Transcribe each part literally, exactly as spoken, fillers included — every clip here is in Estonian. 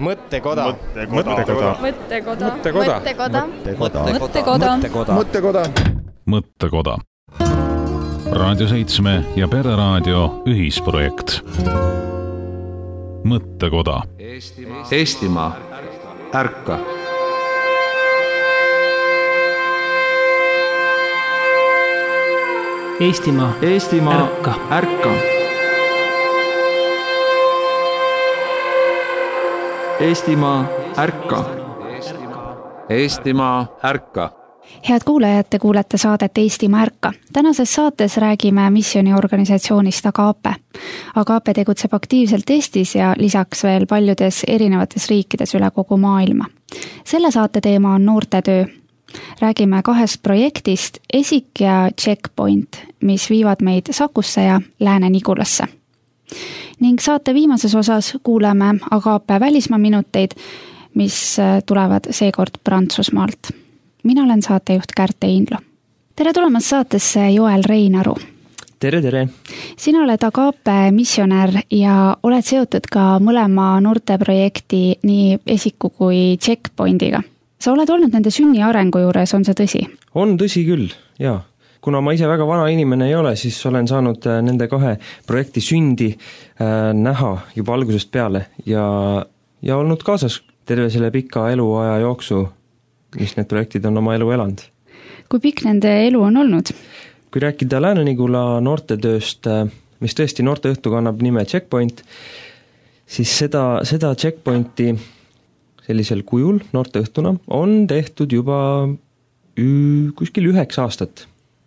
Mõttekoda. Mõttekoda. Mõttekoda. Mõttekoda. Mõttekoda. Mõttekoda. Mõttekoda. Raadio seitsme ja Pereraadio ühisprojekt. Mõttekoda. Eestimaa. Ärka. Eestimaa. Eestimaa. Ärka. Ärka. Eestimaa. Ärka. Eestimaa. Ärka. Head kuulajad, te kuulete saadet Eestimaa Ärka. Tänases saates räägime missiooniorganisatsioonist Agape. Agape tegutseb aktiivselt Eestis ja lisaks veel paljudes erinevates riikides üle kogu maailma. Selle saate teema on noortetöö. Räägime kahest projektist Esik ja Checkpoint, mis viivad meid Sakusse ja Lääne-Nigulasse. Ning saate viimases osas kuuleme Agape välismaa minuteid, mis tulevad seekord Prantsusmaalt. Mina olen saatejuht Kärt Einlo. Tere tulemast saatesse Joel Reinaru. Tere, tere. Sina oled Agape missionär ja oled seotud ka mõlema noorteprojekti nii Esiku kui Checkpointiga. Sa oled olnud nende sünni arengu juures, on see tõsi? On tõsi küll, jaa. Kuna ma ise väga vana inimene ei ole, siis olen saanud nende kahe projekti sündi äh, näha juba algusest peale ja, ja olnud kaasas terve selle pika eluaja jooksu, mis need projektid on oma elu elanud. Kui pikk nende elu on olnud? Kui rääkida Lääne-Nigula noortetööst, mis tõesti noorteõhtu kannab nime Checkpoint, siis seda, seda Checkpointi sellisel kujul noorteõhtuna on tehtud juba ü, kuskil üheks aastat.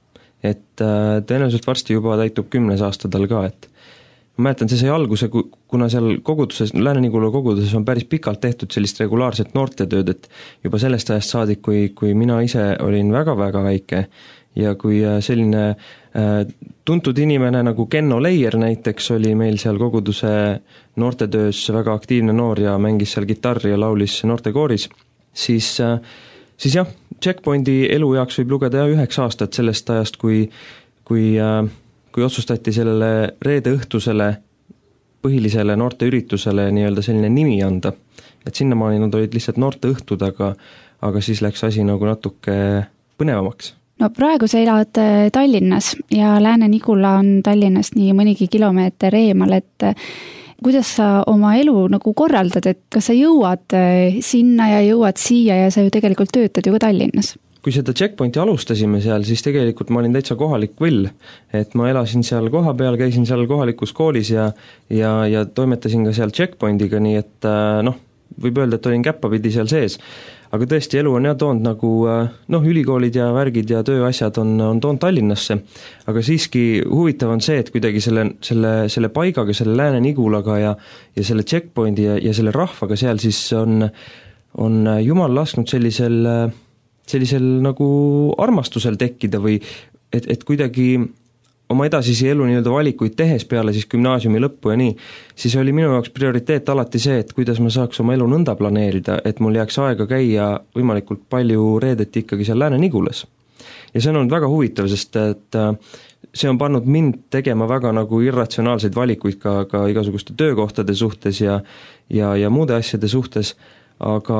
Et äh, tõenäoliselt varsti juba täitub kümnes aasta tal ka, et ma mäletan, see sai alguse, kuna seal koguduses, Lääne-Nigula koguduses on päris pikalt tehtud sellist regulaarset noortetööd, et juba sellest ajast saadik, kui, kui mina ise olin väga-väga väike ja kui selline äh, tuntud inimene nagu Kenno Leier näiteks oli meil seal koguduse noortetöös väga aktiivne noor ja mängis seal kitarri ja laulis noortekooris, siis, äh, siis jah, Checkpointi elu jaoks võib lugeda ja üheks aastat sellest ajast, kui, kui äh, kui otsustati sellele reede õhtusele põhilisele noorteüritusele nii-öelda selline nimi anda. Et sinnamaani nad olid lihtsalt noorteõhtud, aga, aga siis läks asi nagu natuke põnevamaks. No praegu sa elad Tallinnas ja Lääne-Nigula on Tallinnast nii mõnigi kilomeeter eemal, et kuidas sa oma elu nagu korraldad, et kas sa jõuad sinna ja jõuad siia ja sa ju tegelikult töötad ju ka Tallinnas? Kui seda Checkpointi alustasime seal, siis tegelikult ma olin täitsa kohalik võll, et ma elasin seal koha peal, käisin seal kohalikus koolis ja, ja, ja toimetasin ka seal Checkpointiga, nii et noh, võib öelda, et olin käppapidi seal sees. Aga tõesti, elu on jah toonud nagu noh, ülikoolid ja värgid ja tööasjad on, on toonud Tallinnasse, aga siiski huvitav on see, et kuidagi selle, selle, selle paigaga, selle Lääne-Nigulaga ja, ja selle Checkpointi ja, ja selle rahvaga seal siis on, on Jumal lasknud sellisel sellisel nagu armastusel tekkida või et, et kuidagi oma edasisi elu nii-öelda valikuid tehes peale siis gümnaasiumi lõppu ja nii, siis oli minu jaoks prioriteet alati see, et kuidas ma saaks oma elu nõnda planeerida, et mul jääks aega käia võimalikult palju reedeti ikkagi seal Lääne-Nigulas. Ja see on olnud väga huvitav, sest et see on pannud mind tegema väga nagu irratsionaalseid valikuid ka, ka igasuguste töökohtade suhtes ja, ja, ja muude asjade suhtes, aga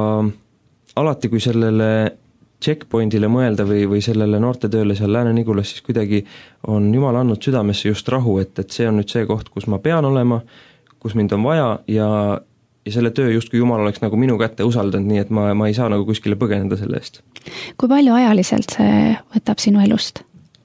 alati kui sellele Checkpointile mõelda või, või sellele noortetööle seal Lääne-Nigulas, siis kuidagi on Jumal andnud südamesse just rahu, et, et see on nüüd see koht, kus ma pean olema, kus mind on vaja ja, ja selle töö justkui Jumal oleks nagu minu kätte usaldanud, nii et ma, ma ei saa nagu kuskile põgeneda selle eest. Kui palju ajaliselt see võtab sinu elust?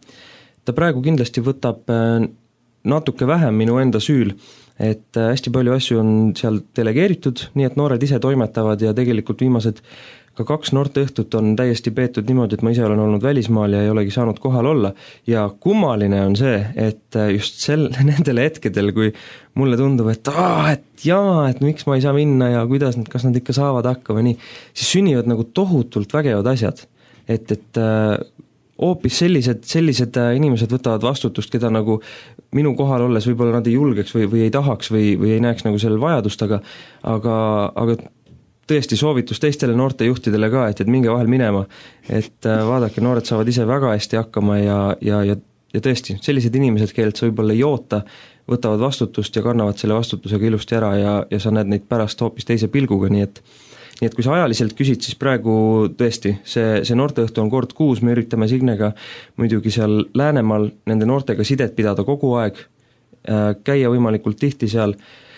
Ta praegu kindlasti võtab natuke vähem minu enda süül, et hästi palju asju on seal delegeeritud, nii et noored ise toimetavad ja tegelikult viimased ka kaks noorteõhtut on täiesti peetud niimoodi, et ma ise olen olnud välismaal ja ei olegi saanud kohal olla ja kummaline on see, et just sel, nendele hetkedel, kui mulle tundub, et aa, et jaa, et miks ma ei saa minna ja kuidas, kas nad ikka saavad hakkama nii, siis sünnivad nagu tohutult vägevad asjad, et, et hoopis sellised, sellised inimesed võtavad vastutust, keda nagu minu kohal olles võib-olla nad ei julgeks või, või ei tahaks või, või ei näeks nagu sellel vajadust, aga, aga, aga tõesti soovitus teistele noortejuhtidele ka, et, et minge vahel minema, et vaadake, noored saavad ise väga hästi hakkama ja, ja, ja, ja tõesti, sellised inimesed, kellelt sa võib-olla ei oota võtavad vastutust ja kannavad selle vastutusega ilusti ära ja, ja sa näed neid pärast hoopis teise pilguga, nii et nii et kui sa ajaliselt küsid, siis praegu tõesti, see, see noorteõhtu on kord kuus, me üritame Signega muidugi seal Läänemaal nende noortega sidet pidada kogu aeg, käia võimalikult tihti seal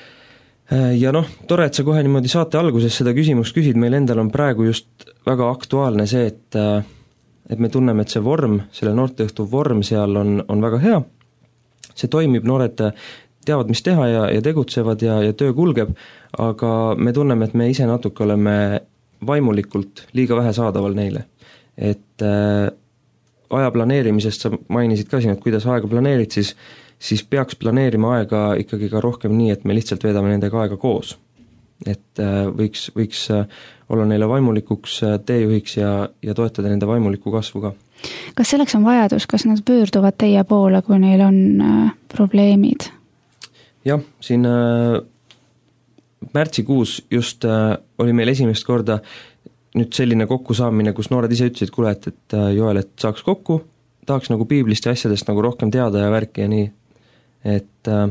ja noh, tore, et sa kohe niimoodi saate alguses seda küsimust küsid, meil endal on praegu just väga aktuaalne see, et et me tunneme, et see vorm, selle noorteõhtu vorm seal on, on väga hea, see toimib, noored teavad, mis teha ja, ja tegutsevad ja, ja töö kulgeb, aga me tunneme, et me ise natuke oleme vaimulikult liiga vähe saadaval neile. Et äh, aja planeerimisest sa mainisid ka siin, et kuidas aega planeerid, siis, siis peaks planeerima aega ikkagi ka rohkem nii, et me lihtsalt veedame nendega aega koos. Et äh, võiks, võiks olla neile vaimulikuks teejuhiks ja, ja toetada nende vaimuliku kasvu ka. Kas selleks on vajadus, kas nad pöörduvad teie poole, kui neil on äh, probleemid? Jah, siin äh, märtsikuus just äh, oli meil esimest korda nüüd selline kokkusaamine, kus noored ise ütlesid, kuule, et, et äh, Joel, et saaks kokku, tahaks nagu piiblist ja asjadest nagu rohkem teada ja värki ja nii, et äh,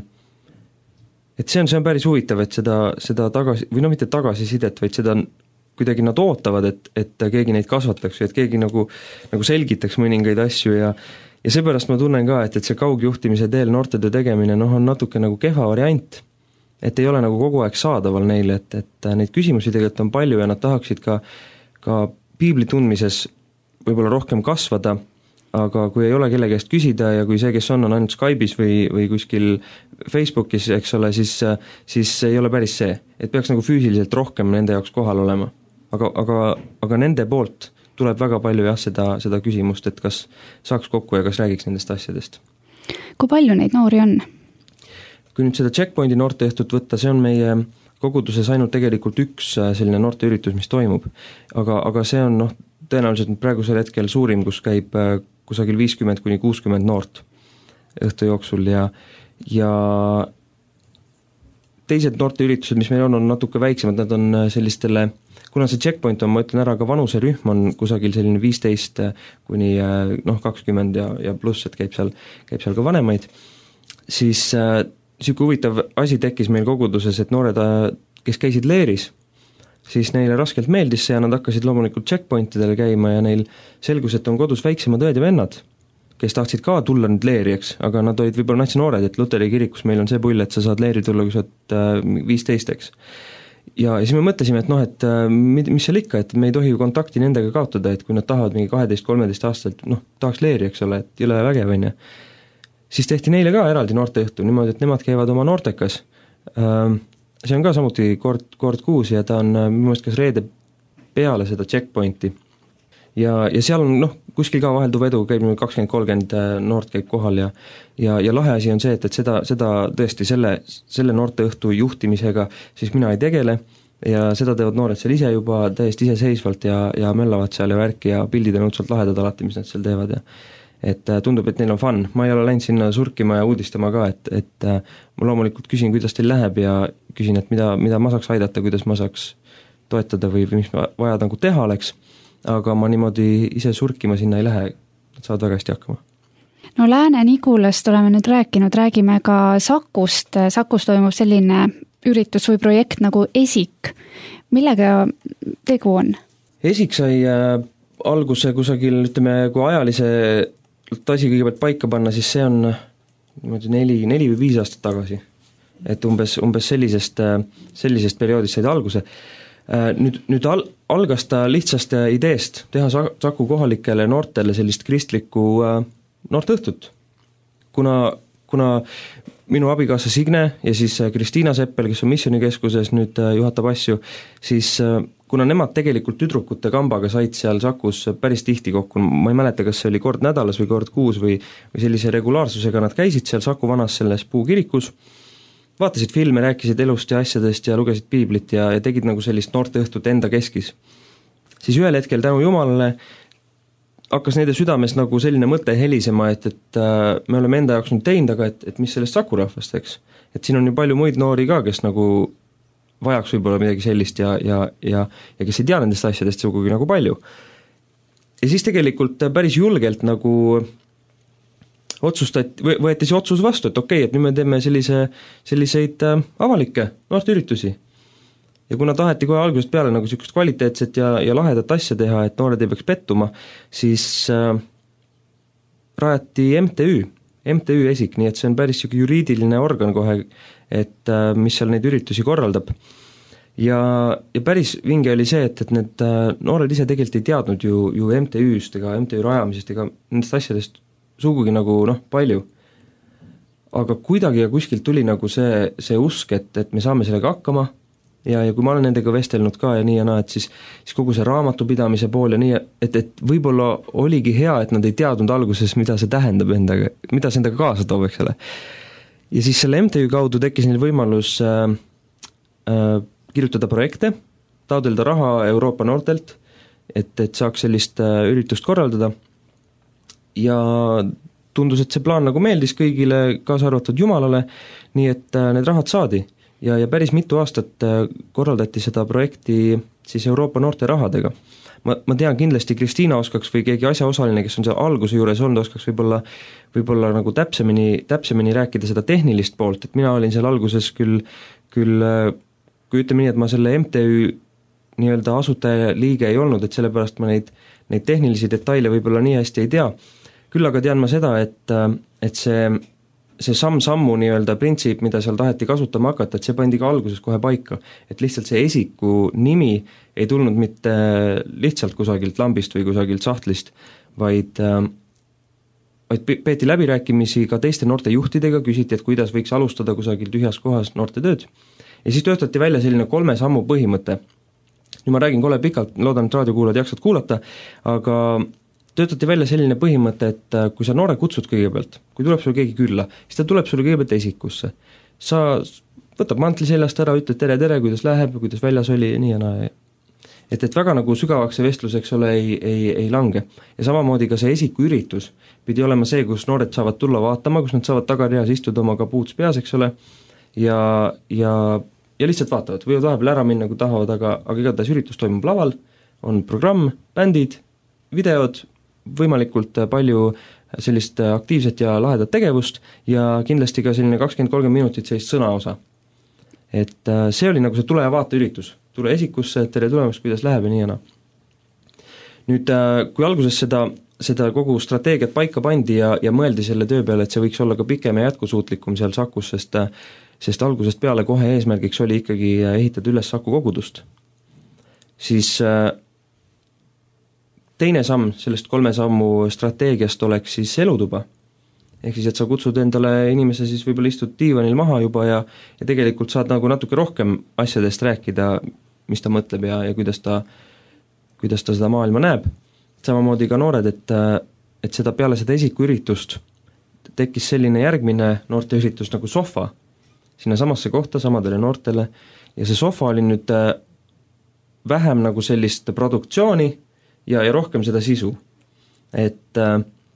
et see on, see on päris huvitav, et seda, seda tagasi, või no mitte tagasisidet, vaid seda kuidagi nad ootavad, et, et keegi neid kasvataks või et keegi nagu, nagu selgitaks mõningaid asju ja ja seepärast ma tunnen ka, et, et see kaugjuhtimise teel noortetöö tegemine noh, on natuke nagu kehva variant, et ei ole nagu kogu aeg saadaval neile, et, et neid küsimusi tegelikult on palju ja nad tahaksid ka, ka piibli tundmises võib-olla rohkem kasvada, aga kui ei ole kelle käest küsida ja kui see, kes on, on ainult Skype'is või, või kuskil Facebookis, eks ole, siis, siis ei ole päris see, et peaks nagu füüsiliselt rohkem nende jaoks kohal olema, aga, aga, aga nende poolt tuleb väga palju jah, seda, seda küsimust, et kas saaks kokku ja kas räägiks nendest asjadest. Kui palju neid noori on? Kui nüüd seda Checkpointi noorteõhtut võtta, see on meie koguduses ainult tegelikult üks selline noorteüritus, mis toimub, aga, aga see on noh, tõenäoliselt praegusel hetkel suurim, kus käib kusagil viiskümmend kuni kuuskümmend noort õhtu jooksul ja, ja teised noorteüritused, mis meil on, on natuke väiksemad, nad on sellistele, kuna see Checkpoint on, ma ütlen ära, ka vanuserühm on kusagil selline viisteist kuni noh, kakskümmend ja, ja pluss, et käib seal, käib seal ka vanemaid, siis äh, siuke huvitav asi tekkis meil koguduses, et noored, kes käisid leeris, siis neile raskelt meeldis see ja nad hakkasid loomulikult checkpointidel käima ja neil selgus, et on kodus väiksemad õed ja vennad, kes tahtsid ka tulla nüüd leeri, eks, aga nad olid võib-olla natsi noored, et Luteri kirikus meil on see pull, et sa saad leeri tulla, kui sa oled äh, viisteist, eks. Ja, ja siis me mõtlesime, et noh, et äh, mis seal ikka, et me ei tohi ju kontakti nendega kaotada, et kui nad tahavad mingi kaheteist kolmeteist aastaselt, noh, tahaks leeri, eks ole, et jõle vägev on ja siis tehti neile ka eraldi noorteõhtu, niimoodi, et nemad käivad oma noortekas. See on ka samuti kord, kord kuus ja ta on minu meelest kas reede peale seda checkpointi. Ja, ja seal on noh, kuskil ka vahelduv edu, käib kakskümmend kolmkümmend noort käib kohal ja, ja, ja lahe asi on see, et, et seda, seda tõesti selle, selle noorteõhtu juhtimisega siis mina ei tegele ja seda teevad noored seal ise juba täiesti iseseisvalt ja, ja möllavad seal ja värki ja pildid on õudselt lahedad alati, mis nad seal teevad ja et tundub, et neil on fun, ma ei ole läinud sinna surkima ja uudistama ka, et, et ma loomulikult küsin, kuidas teil läheb ja küsin, et mida, mida ma saaks aidata, kuidas ma saaks toetada või, või mis ma vaja nagu teha oleks, aga ma niimoodi ise surkima sinna ei lähe, nad saavad väga hästi hakkama. No Lääne-Nigulast oleme nüüd rääkinud, räägime ka Sakust, Sakus toimub selline üritus või projekt nagu Esik, millega tegu on? Esik sai äh, alguse kusagil, ütleme, kui ajalise asi kõigepealt paika panna, siis see on niimoodi neli, neli või viis aastat tagasi. Et umbes, umbes sellisest, sellisest perioodist said alguse. Nüüd, nüüd al, algas ta lihtsast ideest teha Saku kohalikele noortele sellist kristlikku noorteõhtut. Kuna, kuna minu abikaasa Signe ja siis Kristiina Seppel, kes on missioonikeskuses, nüüd juhatab asju, siis kuna nemad tegelikult tüdrukute kambaga said seal Sakus päris tihti kokku, ma ei mäleta, kas see oli kord nädalas või kord kuus või, või sellise regulaarsusega nad käisid seal Saku vanas selles puukirikus, vaatasid filme, rääkisid elust ja asjadest ja lugesid piiblit ja, ja tegid nagu sellist noorteõhtut enda keskis. Siis ühel hetkel tänu Jumalale hakkas nende südames nagu selline mõte helisema, et, et äh, me oleme enda jaoks nüüd teinud, aga et, et mis sellest Saku rahvast, eks. Et siin on ju palju muid noori ka, kes nagu vajaks võib-olla midagi sellist ja, ja, ja, ja kes ei tea nendest asjadest sugugi nagu palju. Ja siis tegelikult päris julgelt nagu otsustati, võeti see otsus vastu, et okei okay,, et nüüd me teeme sellise, selliseid avalikke noorteüritusi. Ja kuna taheti kohe algusest peale nagu niisugust kvaliteetset ja, ja lahedat asja teha, et noored ei peaks pettuma, siis äh, rajati M T Ü, M T Ü esik, nii et see on päris niisugune juriidiline organ kohe, et äh, mis seal neid üritusi korraldab. Ja, ja päris vinge oli see, et, et need äh, noored ise tegelikult ei teadnud ju, ju M T Ü-st ega M T Ü rajamisest ega nendest asjadest sugugi nagu noh, palju. Aga kuidagi ja kuskilt tuli nagu see, see usk, et, et me saame sellega hakkama, ja, ja kui ma olen nendega vestelnud ka ja nii ja naa, et siis, siis kogu see raamatupidamise pool ja nii, et, et võib-olla oligi hea, et nad ei teadnud alguses, mida see tähendab endaga, mida see endaga kaasa toob, eks ole. Ja siis selle M T Ü kaudu tekkis neil võimalus äh, äh, kirjutada projekte, taotleda raha Euroopa noortelt, et, et saaks sellist äh, üritust korraldada ja tundus, et see plaan nagu meeldis kõigile, kaasa arvatud Jumalale, nii et äh, need rahad saadi. Ja, ja päris mitu aastat korraldati seda projekti siis Euroopa noorte rahadega. Ma, ma tean kindlasti Kristiina oskaks või keegi asjaosaline, kes on seal alguse juures olnud, oskaks võib-olla, võib-olla nagu täpsemini, täpsemini rääkida seda tehnilist poolt, et mina olin seal alguses küll, küll kui ütleme nii, et ma selle M T Ü nii-öelda asutaja liige ei olnud, et sellepärast ma neid, neid tehnilisi detaile võib-olla nii hästi ei tea. Küll aga tean ma seda, et, et see see samm-sammu nii-öelda printsiip, mida seal taheti kasutama hakata, et see pandi ka alguses kohe paika. Et lihtsalt see esiku nimi ei tulnud mitte lihtsalt kusagilt lambist või kusagilt sahtlist, vaid, vaid peeti läbirääkimisi ka teiste noorte juhtidega, küsiti, et kuidas võiks alustada kusagil tühjas kohas noorte tööd. Ja siis töötati välja selline kolme sammu põhimõte. Nüüd ma räägin kole pikalt, loodan, et raadiokuulajad jaksad kuulata, aga töötati välja selline põhimõte, et kui sa noore kutsud kõigepealt, kui tuleb sul keegi külla, siis ta tuleb sulle kõigepealt esikusse. Sa võtab mantli seljast ära, ütled tere, tere, kuidas läheb, kuidas väljas oli ja nii ja naa. Et, et väga nagu sügavaks see vestlus, eks ole, ei, ei, ei lange. Ja samamoodi ka see esiku üritus pidi olema see, kus noored saavad tulla vaatama, kus nad saavad tagareas istuda oma kapuuts peas, eks ole, ja, ja, ja lihtsalt vaatavad, võivad vahepeal ära minna, kui tahavad, aga, aga igatahes üritus toimub laval, on programm, bändid, videod, võimalikult palju sellist aktiivset ja lahedat tegevust ja kindlasti ka selline kakskümmend kolmkümmend minutit sellist sõnaosa. Et see oli nagu see tule ja vaata üritus. Tule esikusse, tere tulemast, kuidas läheb ja nii ja naa. Nüüd, kui alguses seda, seda kogu strateegiat paika pandi ja, ja mõeldi selle töö peale, et see võiks olla ka pikem ja jätkusuutlikum seal Sakus, sest, sest algusest peale kohe eesmärgiks oli ikkagi ehitada üles Saku kogudust, siis teine samm sellest kolme sammu strateegiast oleks siis elutuba. Ehk siis, et sa kutsud endale inimese, siis võib-olla istud diivanil maha juba ja, ja tegelikult saad nagu natuke rohkem asjadest rääkida, mis ta mõtleb ja, ja kuidas, ta, kuidas ta seda maailma näeb. Samamoodi ka noored, et, et seda peale seda esikuüritust tekkis selline järgmine noorteüritus nagu sohva sinna samasse kohta samadele noortele ja see sohva oli nüüd vähem nagu sellist produktsiooni ja, ja rohkem seda sisu. Et äh,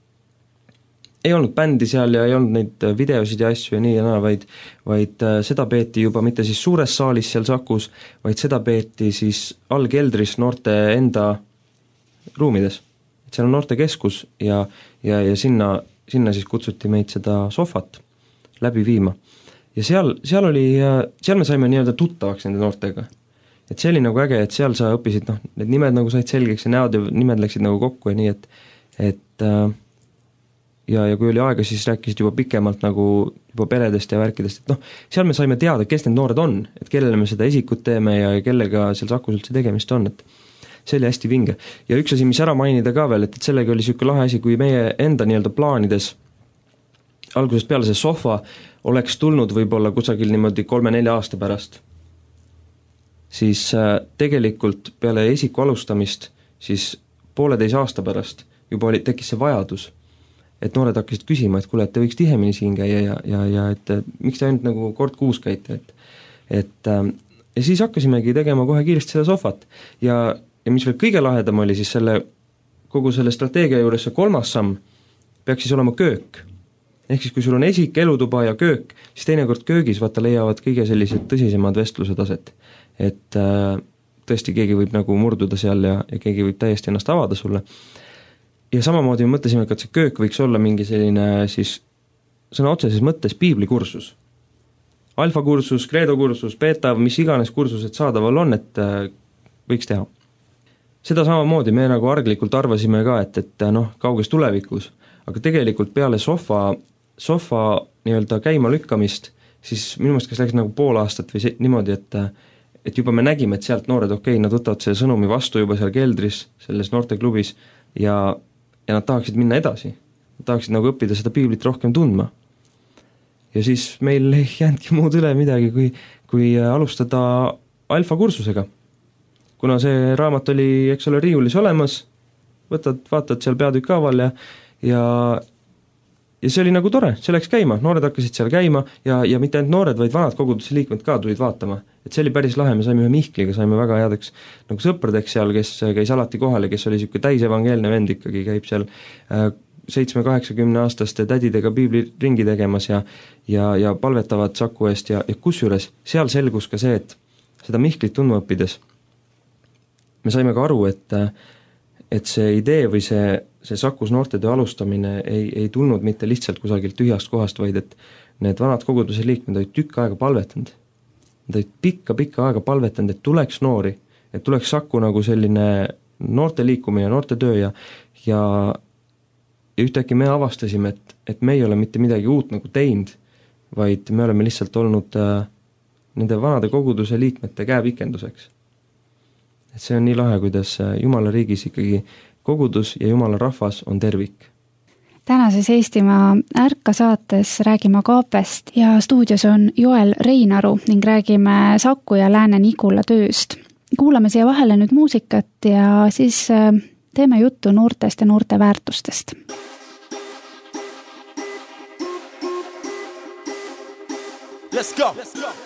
ei olnud bändi seal ja ei olnud neid videosid ja asju ja nii ja naa, vaid, vaid äh, seda peeti juba mitte siis suures saalis seal Sakus, vaid seda peeti siis allkeldris noorte enda ruumides. Et seal on noorte keskus ja, ja, ja sinna, sinna siis kutsuti meid seda sohvat läbi viima. Ja seal, seal oli, seal me saime nii-öelda tuttavaks nende noortega. Et see oli nagu äge, et seal sa õppisid, noh, need nimed nagu said selgeks ja näod ja nimed läksid nagu kokku ja nii, et, et ja, ja kui oli aega, siis rääkisid juba pikemalt nagu juba peredest ja värkidest, et noh, seal me saime teada, kes need noored on, et kellele me seda esikut teeme ja kellega seal Sakus üldse tegemist on, et see oli hästi vinge. Ja üks asi, mis ära mainida ka veel, et, et sellega oli niisugune lahe asi, kui meie enda nii-öelda plaanides algusest peale see sohva oleks tulnud võib-olla kusagil niimoodi kolme-nelja aasta pärast, siis tegelikult peale esiku alustamist, siis pooleteis aasta pärast juba oli, tekkis see vajadus, et noored hakkasid küsima, et kuule, et te võiks tihemini siin käia ja, ja, ja et miks te ainult nagu kord kuus käite, et, et ja siis hakkasimegi tegema kohe kiiresti seda sohvat ja, ja mis veel kõige lahedam oli siis selle, kogu selle strateegia juures see kolmas samm peaks siis olema köök. Ehk siis kui sul on esik, elutuba ja köök, siis teinekord köögis vaata leiavad kõige sellised tõsisemad vestluse taset. Et äh, tõesti keegi võib nagu murduda seal ja, ja keegi võib täiesti ennast avada sulle. ja samamoodi me mõtlesime, et see köök võiks olla mingi selline siis sõna otseses mõttes piiblikursus. Alfa-kursus, kreedo-kursus, beeta, mis iganes kursused saadaval on, et võiks teha. Seda samamoodi me nagu arglikult arvasime ka, et, et noh, kauges tulevikus, aga tegelikult peale sohva, sohva nii-öelda käima lükkamist, siis minu mõttes kas läks nagu pool aastat või see, niimoodi, et, et juba me nägime, et sealt noored okei, nad võtavad selle sõnumi vastu juba seal keldris, selles noorteklubis ja, ja nad tahaksid minna edasi. Nad tahaksid nagu õppida seda piiblit rohkem tundma. Ja siis meil ei jäänudki muud üle midagi, kui, kui alustada alfa-kursusega. Kuna see raamat oli, eks ole, riiulis olemas, võtad, vaatad seal peatükaaval ja, ja, ja see oli nagu tore, see läks käima, noored hakkasid seal käima ja, ja mitte ainult noored, vaid vanad koguduse liikmed ka tulid vaatama. Et see oli päris lahe, me saime ühe Mihkliga, saime väga headeks nagu sõpradeks seal, kes käis alati kohal ja kes oli siuke täis evangeelne vend ikkagi, käib seal seitsme-kaheksakümne aastaste tädidega piibli ringi tegemas ja, ja, ja palvetavad Saku eest ja, ja kusjuures seal selgus ka see, et seda Mihklit tundma õppides me saime ka aru, et, et see idee või see, see Sakus noortetöö alustamine ei, ei tulnud mitte lihtsalt kusagilt tühjast kohast, vaid et need vanad koguduse liikmed olid tükk aega palvetanud. Nad olid pikka-pikka aega palvetanud, et tuleks noori, et tuleks Saku nagu selline noorte liikumine, noorte töö ja, ja, ja ühtäkki me avastasime, et, et me ei ole mitte midagi uut nagu teinud, vaid me oleme lihtsalt olnud äh, nende vanade koguduse liikmete käepikenduseks. Et see on nii lahe, kuidas Jumala riigis ikkagi kogudus ja Jumala rahvas on tervik. Tänases Eestimaa Ärka saates räägime Agaapest ja stuudios on Joel Reinaru ning räägime Saku ja Lääne-Nigula tööst. Kuulame siia vahele nüüd muusikat ja siis teeme juttu noortest ja noorte väärtustest. Let's go! Let's go.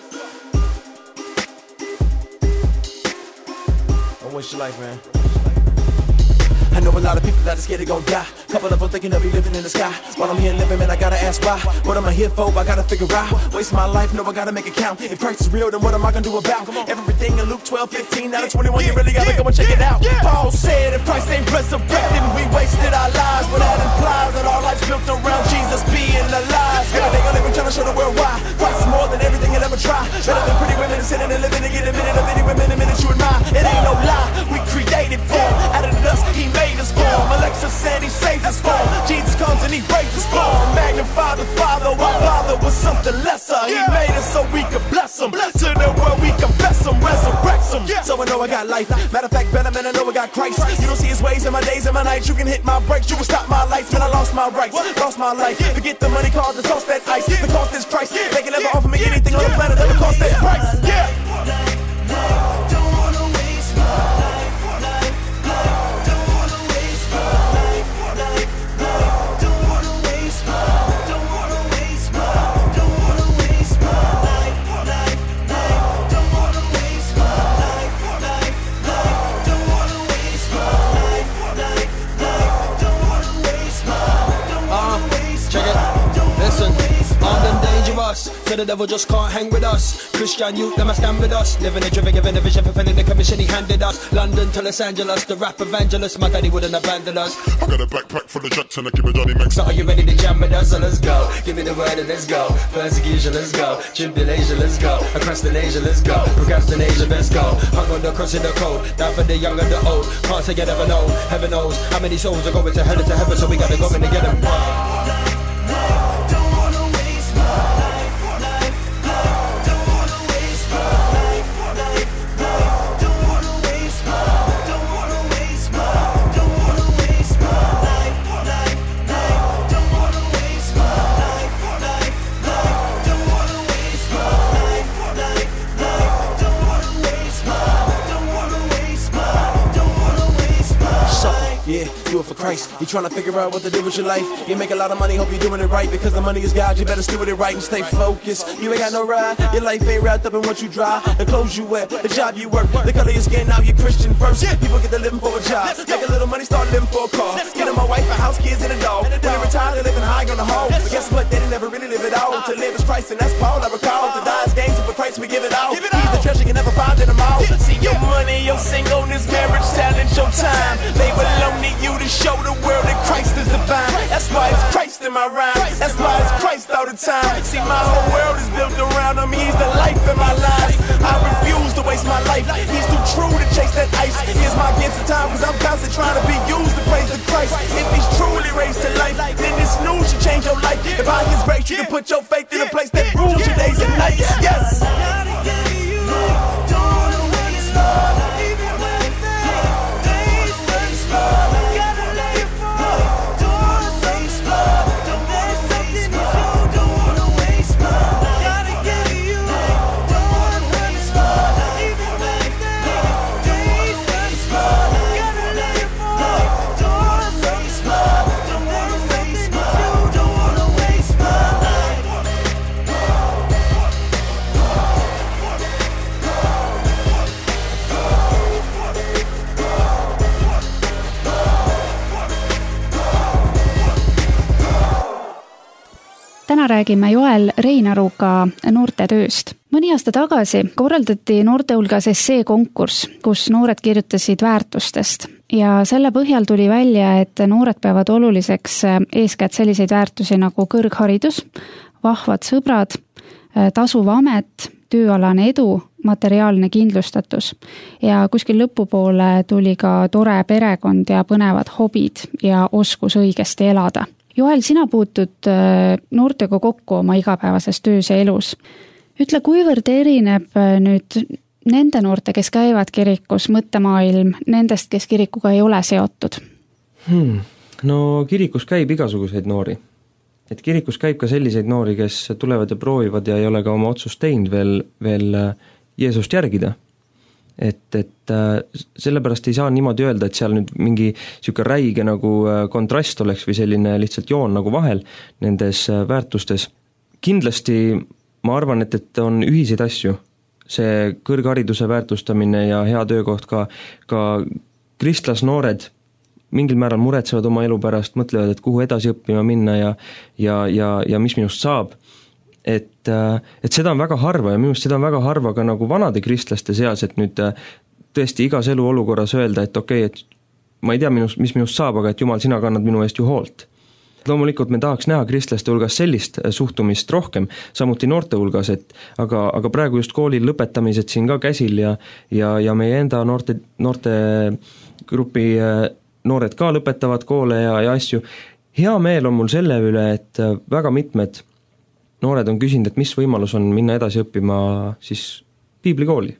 What's your life, man? I know a lot of people that are scared to gon' die. Couple of them thinking they'll be living in the sky. While I'm here living, man, I gotta ask why. What am I here for? I gotta figure out. Waste my life, no, I gotta make it count. If Christ is real, then what am I gonna do about everything in Luke twelve, fifteen, out of twenty-one, you really gotta go and check it out. Paul said if Christ ain't resurrected, we wasted our lives. But that implies that our life's built around Jesus being alive. Every day I live and trying to show the world why Christ is more than everything you'll ever try. Better than pretty women sitting and living and get a minute of any women a minute you admire. It ain't no lie, we created for him. Out of the dust, he made us for him. Alexa said he saves us for him. Jesus comes and he breaks us for him. Magnify the Father, our Father was something lesser. He made us so we could bless him. To the world we confess him, resurrect him. So I know I got life. Matter of fact, better man, I know I got Christ. You don't see his ways in my days and my nights. You can hit my brakes, you can stop my lights. Man, I lost my rights, lost my life. Forget the money, cause the toss that ice. The cost is Christ. They can never offer me anything on the planet that would cost that price. Yeah. Don't wanna waste my life. So the devil just can't hang with us. Christian youth, them a stand with us. Living a driven, giving a vision, fulfilling the commission he handed us. London to Los Angeles, the rap evangelist. My daddy wouldn't abandon us. I got a backpack full of Jackson, I keep a Johnny Max. So are you ready to jam with us? So let's go. Give me the word and let's go. Persecution, let's go. Tribulation, let's go. Procrastination, let's go. Procrastination, let's go. Hung on the cross in the code. Down for the young and the old. Can't say you never know. Heaven knows how many souls are going to hell and to heaven. So we gotta go in to get them. Yeah, do it for Christ. You trying to figure out what to do with your life. You make a lot of money, hope you're doing it right. Because the money is God, you better steward it right and stay focused. You ain't got no ride, your life ain't wrapped up in what you drive. The clothes you wear, the job you work, the color of your skin, now you're Christian first. People get to living for a job, make a little money, start living for a car. Get them a wife, a house, kids, and a dog. When they retire, they're living high on the hole. But guess what, they didn't ever really live it all. To live is Christ, and that's Paul, I recall. To die is gain, so for Christ we give it all. He's the treasure you never find in them all. See your money, your singleness, marriage, talent, your time. They belong to you to show the world that time. See, my whole world is built around him. He's the life in my life. I refuse to waste my life. He's too true to chase that ice. Here's my gift of time, cause I'm constantly trying to be used to praise the Christ. If he's truly raised to life, then this news should change your life. If by his grace you can put your faith in a place that rules your days and nights. Yes. Täna räägime Joel Reinaruga noortetööst. Mõni aasta tagasi korraldati noorte hulgas essee konkurss, kus noored kirjutasid väärtustest ja selle põhjal tuli välja, et noored peavad oluliseks eeskätt selliseid väärtusi nagu kõrgharidus, vahvad sõbrad, tasuv amet, tööalane edu, materiaalne kindlustatus ja kuskil lõpupoole tuli ka tore perekond ja põnevad hobid ja oskus õigesti elada. Joel, sina puutud noortega kokku oma igapäevases töös ja elus. Ütle, kuivõrd erineb nüüd nende noorte, kes käivad kirikus, mõttemaailm, nendest, kes kirikuga ei ole seotud? Hmm. No kirikus käib igasuguseid noori. Et kirikus käib ka selliseid noori, kes tulevad ja proovivad ja ei ole ka oma otsust teinud veel, veel Jeesust järgida. Et, et sellepärast ei saa niimoodi öelda, et seal nüüd mingi siuke räige nagu kontrast oleks või selline lihtsalt joon nagu vahel nendes väärtustes. Kindlasti ma arvan, et, et on ühiseid asju. See kõrghariduse väärtustamine ja hea töökoht ka, ka kristlasnoored mingil määral muretsevad oma elu pärast, mõtlevad, et kuhu edasi õppima minna ja, ja, ja, ja mis minust saab. Et, et seda on väga harva ja minust seda on väga harva ka nagu vanade kristlaste seas, et nüüd tõesti igas elu olukorras öelda, et okei, okay, et ma ei tea, minust, mis minust saab, aga et Jumal, sina kannad minu eest ju hoolt. Loomulikult me tahaks näha kristlaste hulgas sellist suhtumist rohkem, samuti noorte hulgas, et aga, aga praegu just koolil lõpetamised siin ka käsil ja, ja, ja meie enda noorte, noorte grupi noored ka lõpetavad koole ja, ja asju. Hea meel on mul selle üle, et väga mitmed noored on küsinud, et mis võimalus on minna edasi õppima siis piiblikooli.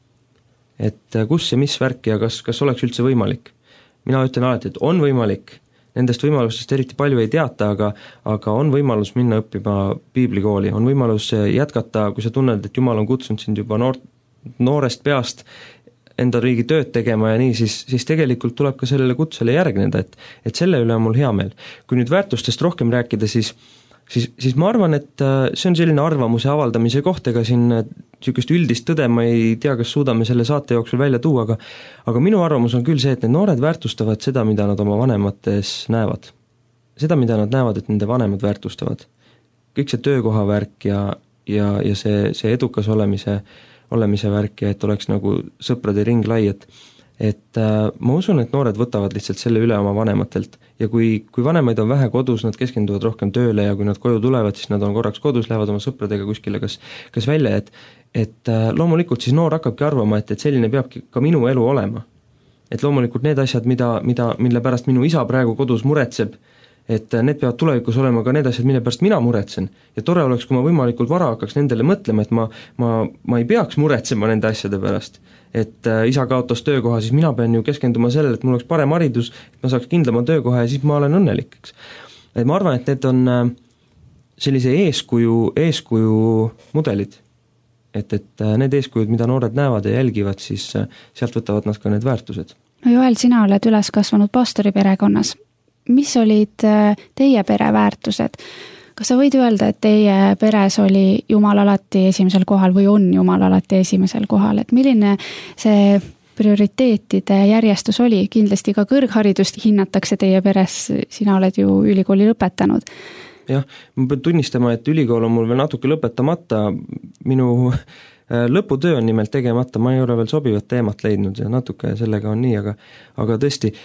Et kus ja mis värk ja kas, kas oleks üldse võimalik. Mina ütlen alati, et on võimalik, nendest võimalustest eriti palju ei teata, aga, aga on võimalus minna õppima piiblikooli, on võimalus jätkata, kui sa tunned, et Jumal on kutsunud sind juba noor, noorest peast enda riigi tööd tegema ja nii, siis, siis tegelikult tuleb ka sellele kutsele järgneda, et, et selle üle on mul hea meel. Kui nüüd väärtustest rohkem rääkida, siis Siis, siis ma arvan, et see on selline arvamuse avaldamise koht, ega siin niisugust üldist tõde ma ei tea, kas suudame selle saate jooksul välja tuua, aga, aga minu arvamus on küll see, et need noored väärtustavad seda, mida nad oma vanemates näevad. Seda, mida nad näevad, et nende vanemad väärtustavad. Kõik see töökoha värk ja, ja, ja see, see edukas olemise, olemise värk ja et oleks nagu sõprade ring lai, et et äh, ma usun, et noored võtavad lihtsalt selle üle oma vanematelt ja kui, kui vanemaid on vähe kodus, nad keskenduvad rohkem tööle ja kui nad koju tulevad, siis nad on korraks kodus, lähevad oma sõpradega kuskile kas, kas välja, et, et äh, loomulikult siis noor hakkabki arvama, et, et selline peabki ka minu elu olema. Et loomulikult need asjad, mida, mida, mille pärast minu isa praegu kodus muretseb, et need peavad tulevikus olema ka need asjad, mille pärast mina muretsen. Ja tore oleks, kui ma võimalikult vara hakkaks nendele mõtlema, et ma, ma, ma ei peaks muretsema nende asjade pärast. Et äh, isa kaotas töökoha, siis mina pean ju keskenduma sellele, et mul oleks parem haridus, et ma saaks kindlama töökoha ja siis ma olen õnnelik. Et ma arvan, et need on äh, sellise eeskuju, eeskuju mudelid. Et, et äh, need eeskujud, mida noored näevad ja jälgivad, siis äh, sealt võtavad nad ka need väärtused. No Joel, sina oled üles kasvanud pastori perekonnas. Mis olid äh, teie pereväärtused? Kas sa võid öelda, et teie peres oli Jumal alati esimesel kohal või on Jumal alati esimesel kohal, et milline see prioriteetide järjestus oli? Kindlasti ka kõrgharidust hinnatakse teie peres, sina oled ju ülikooli lõpetanud. Jah, ma pean tunnistama, et ülikool on mul veel natuke lõpetamata, minu lõputöö on nimelt tegemata, ma ei ole veel sobivat teemat leidnud ja natuke sellega on nii, aga, aga tõesti,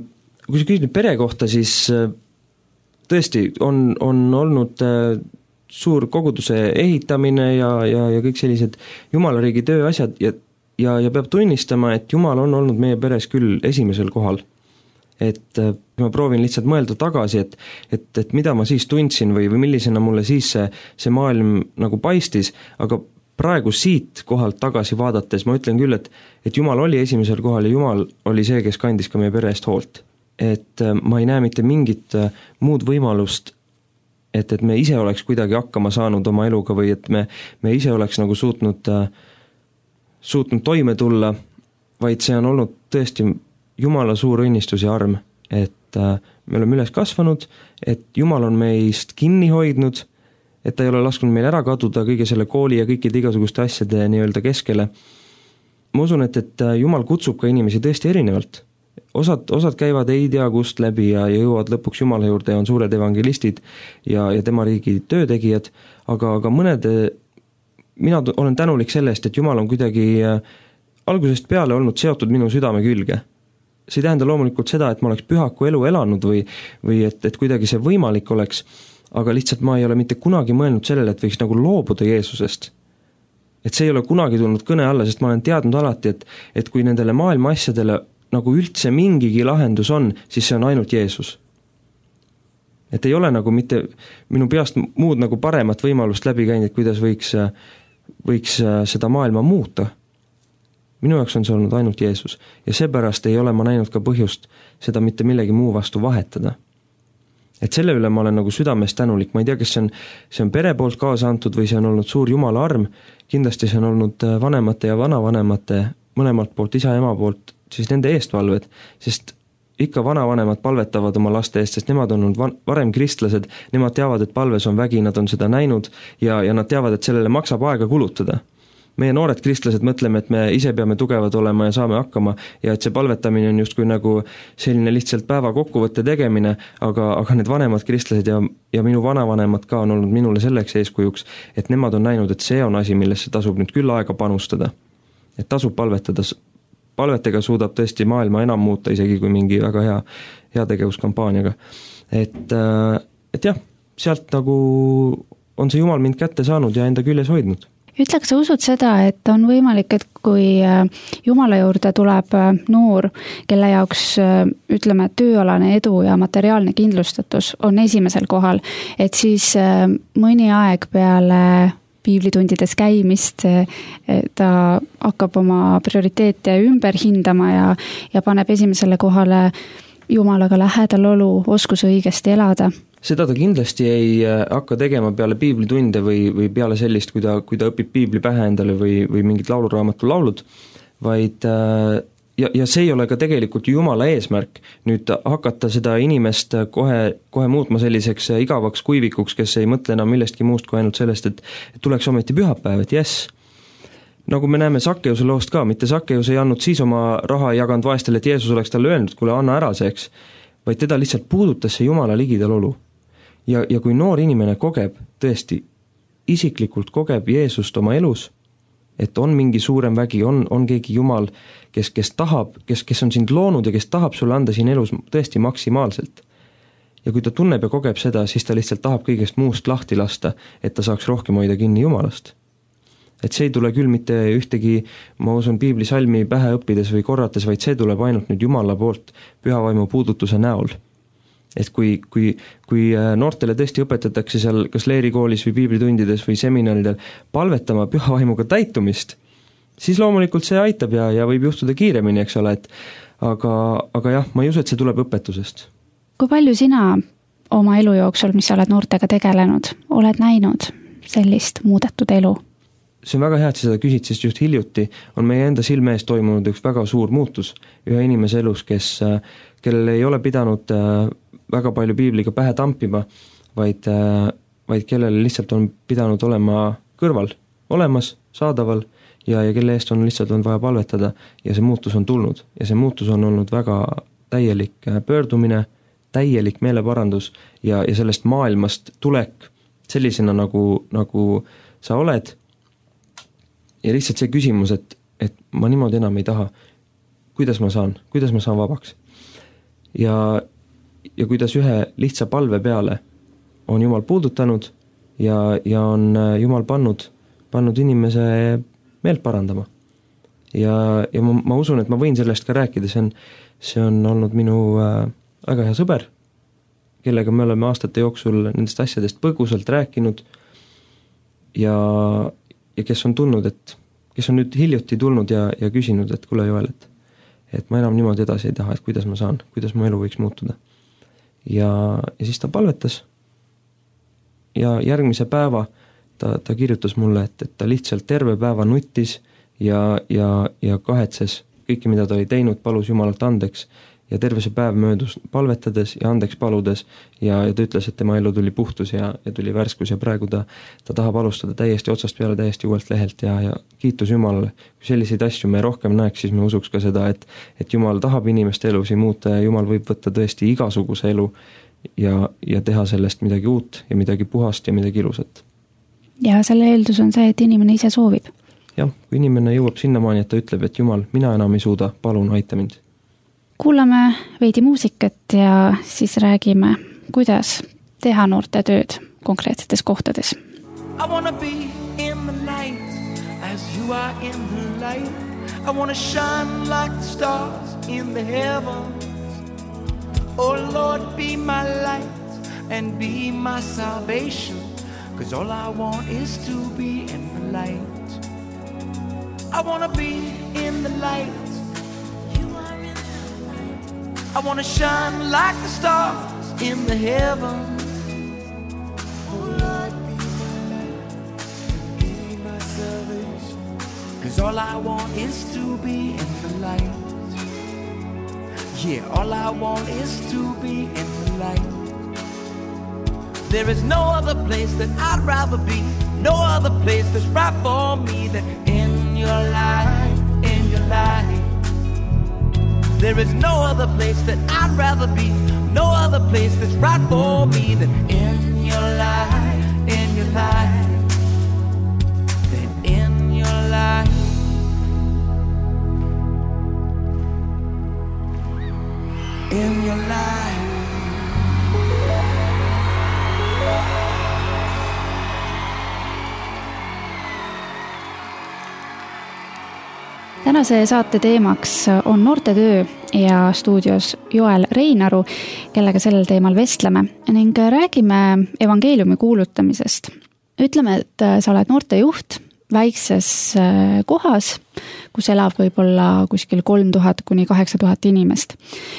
kui sa küsid nüüd pere kohta, siis tõesti on, on olnud suur koguduse ehitamine ja, ja, ja kõik sellised Jumalariigi töö asjad ja, ja, ja peab tunnistama, et Jumal on olnud meie peres küll esimesel kohal. Et ma proovin lihtsalt mõelda tagasi, et, et, et mida ma siis tundsin või, või millisena mulle siis see, see maailm nagu paistis, aga praegu siit kohalt tagasi vaadates ma ütlen küll, et, et Jumal oli esimesel kohal ja Jumal oli see, kes kandis ka meie pere eest hoolt. Et ma ei näe mitte mingit muud võimalust, et, et me ise oleks kuidagi hakkama saanud oma eluga või et me, me ise oleks nagu suutnud, suutnud toime tulla, vaid see on olnud tõesti Jumala suur õnnistus ja arm, et me oleme üles kasvanud, et Jumal on meist kinni hoidnud, et ta ei ole lasknud meil ära kaduda kõige selle kooli ja kõikide igasuguste asjade nii-öelda keskele. Ma usun, et, et Jumal kutsub ka inimesi tõesti erinevalt. Osad, osad käivad ei tea kust läbi ja jõuavad lõpuks Jumala juurde ja on suured evangelistid ja, ja tema riigi töötegijad, aga, aga mõned, mina olen tänulik sellest, et Jumal on kuidagi algusest peale olnud seotud minu südame külge. See ei tähenda loomulikult seda, et ma oleks pühaku elu elanud või, või et, et kuidagi see võimalik oleks, aga lihtsalt ma ei ole mitte kunagi mõelnud sellele, et võiks nagu loobuda Jeesusest. Et see ei ole kunagi tulnud kõne alla, sest ma olen teadnud alati, et, et kui nendele maailma asjadele nagu üldse mingigi lahendus on, siis see on ainult Jeesus. Et ei ole nagu mitte minu peast muud nagu paremat võimalust läbi käinud, et kuidas võiks, võiks seda maailma muuta. Minu jaoks on see olnud ainult Jeesus ja seepärast ei ole ma näinud ka põhjust seda mitte millegi muu vastu vahetada. Et selle üle ma olen nagu südamest tänulik, ma ei tea, kes see on, see on pere poolt kaasa antud või see on olnud suur Jumala arm, kindlasti see on olnud vanemate ja vanavanemate, mõlemalt poolt, isa ja ema poolt, siis nende eestvalved, sest ikka vanavanemad palvetavad oma laste eest, sest nemad on olnud varem kristlased, nemad teavad, et palves on vägi, nad on seda näinud ja, ja nad teavad, et sellele maksab aega kulutada. Meie noored kristlased mõtleme, et me ise peame tugevad olema ja saame hakkama ja et see palvetamine on justkui nagu selline lihtsalt päeva kokkuvõtte tegemine, aga, aga need vanemad kristlased ja, ja minu vanavanemad ka on olnud minule selleks eeskujuks, et nemad on näinud, et see on asi, millesse tasub nüüd küll aega panustada. Et tasub palvetada, palvetega suudab tõesti maailma enam muuta, isegi kui mingi väga hea, hea tegevuskampaaniaga. Et, et jah, sealt nagu on see Jumal mind kätte saanud ja enda küljes hoidnud. Ütle, kas sa usud seda, et on võimalik, et kui Jumala juurde tuleb noor, kelle jaoks ütleme, tööalane edu ja materiaalne kindlustatus on esimesel kohal, et siis mõni aeg peale piiblitundides käimist ta hakkab oma prioriteete ümber hindama ja, ja paneb esimesele kohale Jumalaga lähedal olu, oskus õigesti elada? Seda ta kindlasti ei hakka tegema peale piiblitunde või, või peale sellist, kui ta, kui ta õpib piibli pähe endale või, või mingid lauluraamatu laulud, vaid ja, ja see ei ole ka tegelikult Jumala eesmärk nüüd hakata seda inimest kohe, kohe muutma selliseks igavaks kuivikuks, kes ei mõtle enam millestki muust kui ainult sellest, et, et tuleks ometi pühapäev, et jess. Nagu me näeme Sakkeuse loost ka, mitte Sakkeus ei andnud siis oma raha jaganud vaestele, et Jeesus oleks talle öelnud, kuule anna ära seeks, vaid teda lihtsalt puudutas see Jumala ligidal olu. Ja, ja kui noor inimene kogeb, tõesti isiklikult kogeb Jeesust oma elus, et on mingi suurem vägi, on, on keegi Jumal, kes, kes tahab, kes, kes on sind loonud ja kes tahab sulle anda siin elus tõesti maksimaalselt. Ja kui ta tunneb ja kogeb seda, siis ta lihtsalt tahab kõigest muust lahti lasta, et ta saaks rohkem hoida kinni Jumalast. Et see ei tule küll mitte ühtegi, ma usun, piiblisalmi pähe õppides või korrates, vaid see tuleb ainult nüüd Jumala poolt pühavaimu puudutuse näol. Et kui, kui, kui noortele tõesti õpetatakse seal kas leerikoolis või piiblitundides või seminaridel palvetama pühavaimuga täitumist, siis loomulikult see aitab ja, ja võib juhtuda kiiremini, eks ole, et aga, aga jah, ma ei usu, et see tuleb õpetusest. Kui palju sina oma elu jooksul, mis sa oled noortega tegelenud, oled näinud sellist muudetud elu? See on väga hea, et sa seda küsid, sest just hiljuti on meie enda silme ees toimunud üks väga suur muutus ühe inimese elus, kes, kellel ei ole pidanud väga palju piibliga pähe tampima, vaid, vaid kellele lihtsalt on pidanud olema kõrval, olemas, saadaval ja, ja kelle eest on lihtsalt on vaja palvetada ja see muutus on tulnud ja see muutus on olnud väga täielik pöördumine, täielik meeleparandus ja, ja sellest maailmast tulek sellisena, nagu, nagu sa oled. Ja lihtsalt see küsimus, et, et ma niimoodi enam ei taha, kuidas ma saan, kuidas ma saan vabaks. Ja, ja kuidas ühe lihtsa palve peale on Jumal puudutanud ja, ja on Jumal pannud, pannud inimese meelt parandama. Ja, ja ma, ma usun, et ma võin sellest ka rääkida, see on, see on olnud minu äh, väga hea sõber, kellega me oleme aastate jooksul nendest asjadest põgusalt rääkinud ja, ja kes on tulnud, et kes on nüüd hiljuti tulnud ja, ja küsinud, et kuule Joel, et, et ma enam niimoodi edasi ei taha, et kuidas ma saan, kuidas mu elu võiks muutuda. Ja, ja siis ta palvetas ja järgmise päeva ta, ta kirjutas mulle, et, et ta lihtsalt terve päeva nuttis ja, ja, ja kahetses kõike, mida ta oli teinud, palus Jumalalt andeks ja terve see päev möödus palvetades ja andeks paludes ja, ja ta ütles, et tema elu tuli puhtus ja, ja tuli värskus ja praegu ta, ta tahab alustada täiesti otsast peale täiesti uuelt lehelt ja, ja kiitus Jumalale. Kui selliseid asju me rohkem näeks, siis me usuks ka seda, et, et Jumal tahab inimeste elusi muuta ja Jumal võib võtta tõesti igasuguse elu ja, ja teha sellest midagi uut ja midagi puhast ja midagi ilusat. Ja selle eeldus on see, et inimene ise soovib. Jah, kui inimene jõuab sinnamaani, et ta ütleb, et Jumal, mina enam ei suuda, palun aita mind. Kuulame veidi muusikat ja siis räägime, kuidas teha noorte tööd konkreetsetes kohtades. I wanna be in the light as you are in the light. I wanna shine like the stars in the heavens. Oh Lord, be my light and be my salvation, 'cause all I want is to be in the light. I wanna be in the light. I wanna shine like the stars in the heavens. Oh Lord, be my light, be my salvation, 'cause all I want is to be in the light. Yeah, all I want is to be in the light. There is no other place that I'd rather be, no other place that's right for me than in your light, in your light. There is no other place that I'd rather be, no other place that's right for me than in your light, in your light, than in your light. In your light. Tänase saate teemaks on noortetöö ja stuudios Joel Reinaru, kellega sellel teemal vestleme ning räägime evangeeliumi kuulutamisest. Ütleme, et sa oled noortejuht väikses kohas, kus elab võib-olla kuskil kolm tuhat kuni kaheksa tuhat inimest.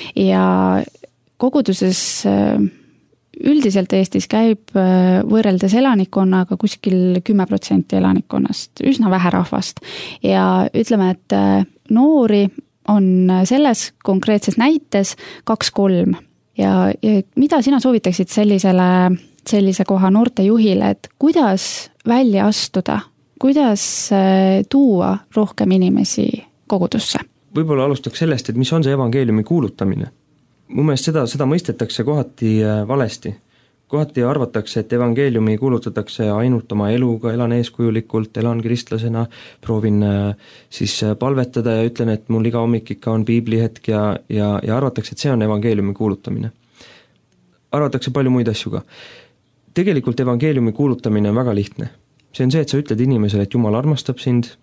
Ja koguduses üldiselt Eestis käib võrreldes elanikkonnaga kuskil kümme protsenti elanikkonnast, üsna vähe rahvast. Ja ütleme, et noori on selles konkreetses näites kaks-kolm. Ja, ja mida sina soovitaksid sellisele, sellise koha noortejuhile, et kuidas välja astuda, kuidas tuua rohkem inimesi kogudusse? Võib-olla alustaks sellest, et mis on see evangeeliumi kuulutamine. Mu meelest seda, seda mõistetakse kohati valesti. Kohati arvatakse, et evangeeliumi kuulutatakse ainult oma eluga, elan eeskujulikult, elan kristlasena, proovin siis palvetada ja ütlen, et mul iga hommik ikka on piiblihetk ja, ja, ja arvatakse, et see on evangeeliumi kuulutamine. Arvatakse palju muid asju ka. Tegelikult evangeeliumi kuulutamine on väga lihtne. See on see, et sa ütled inimesele, et Jumal armastab sind,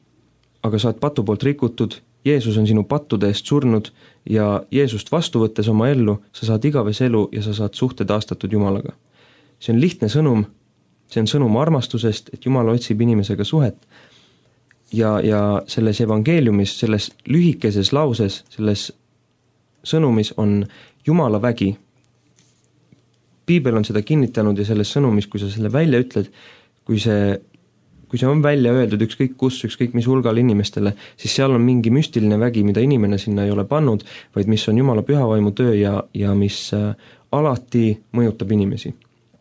aga sa oled patu poolt rikutud, Jeesus on sinu pattude eest surnud ja Jeesust vastu võttes oma ellu, sa saad igavese elu ja sa saad suhte taastatud Jumalaga. See on lihtne sõnum, see on sõnum armastusest, et Jumal otsib inimesega suhet ja, ja selles evangeeliumis, selles lühikeses lauses, selles sõnumis on Jumala vägi. Piibel on seda kinnitanud ja selles sõnumis, kui sa selle välja ütled, kui see kui see on välja öeldud ükskõik kus, ükskõik mis hulgal inimestele, siis seal on mingi müstiline vägi, mida inimene sinna ei ole pannud, vaid mis on Jumala pühavaimu töö ja, ja mis alati mõjutab inimesi.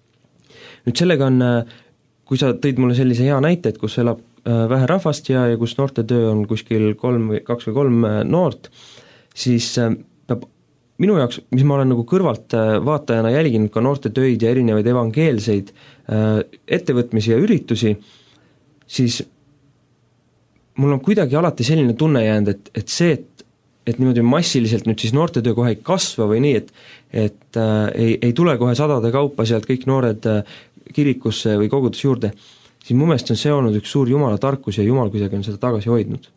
Nüüd sellega on, kui sa tõid mulle sellise hea näite, et kus elab vähe rahvast ja, ja kus noorte töö on kuskil kolm või kaks või kolm noort, siis peab minu jaoks, mis ma olen nagu kõrvalt vaatajana jälginud ka noorte töid ja erinevaid evangeelseid ettevõtmisi ja üritusi, siis mul on kuidagi alati selline tunne jäänud, et, et see, et, et niimoodi massiliselt nüüd siis noortetöö kohe ei kasva või nii, et, et äh, ei, ei tule kohe sadade kaupa sealt kõik noored äh, kirikusse või kogudusse juurde, siis mu meelest on see olnud üks suur Jumala tarkus ja Jumal kuidagi on seda tagasi hoidnud.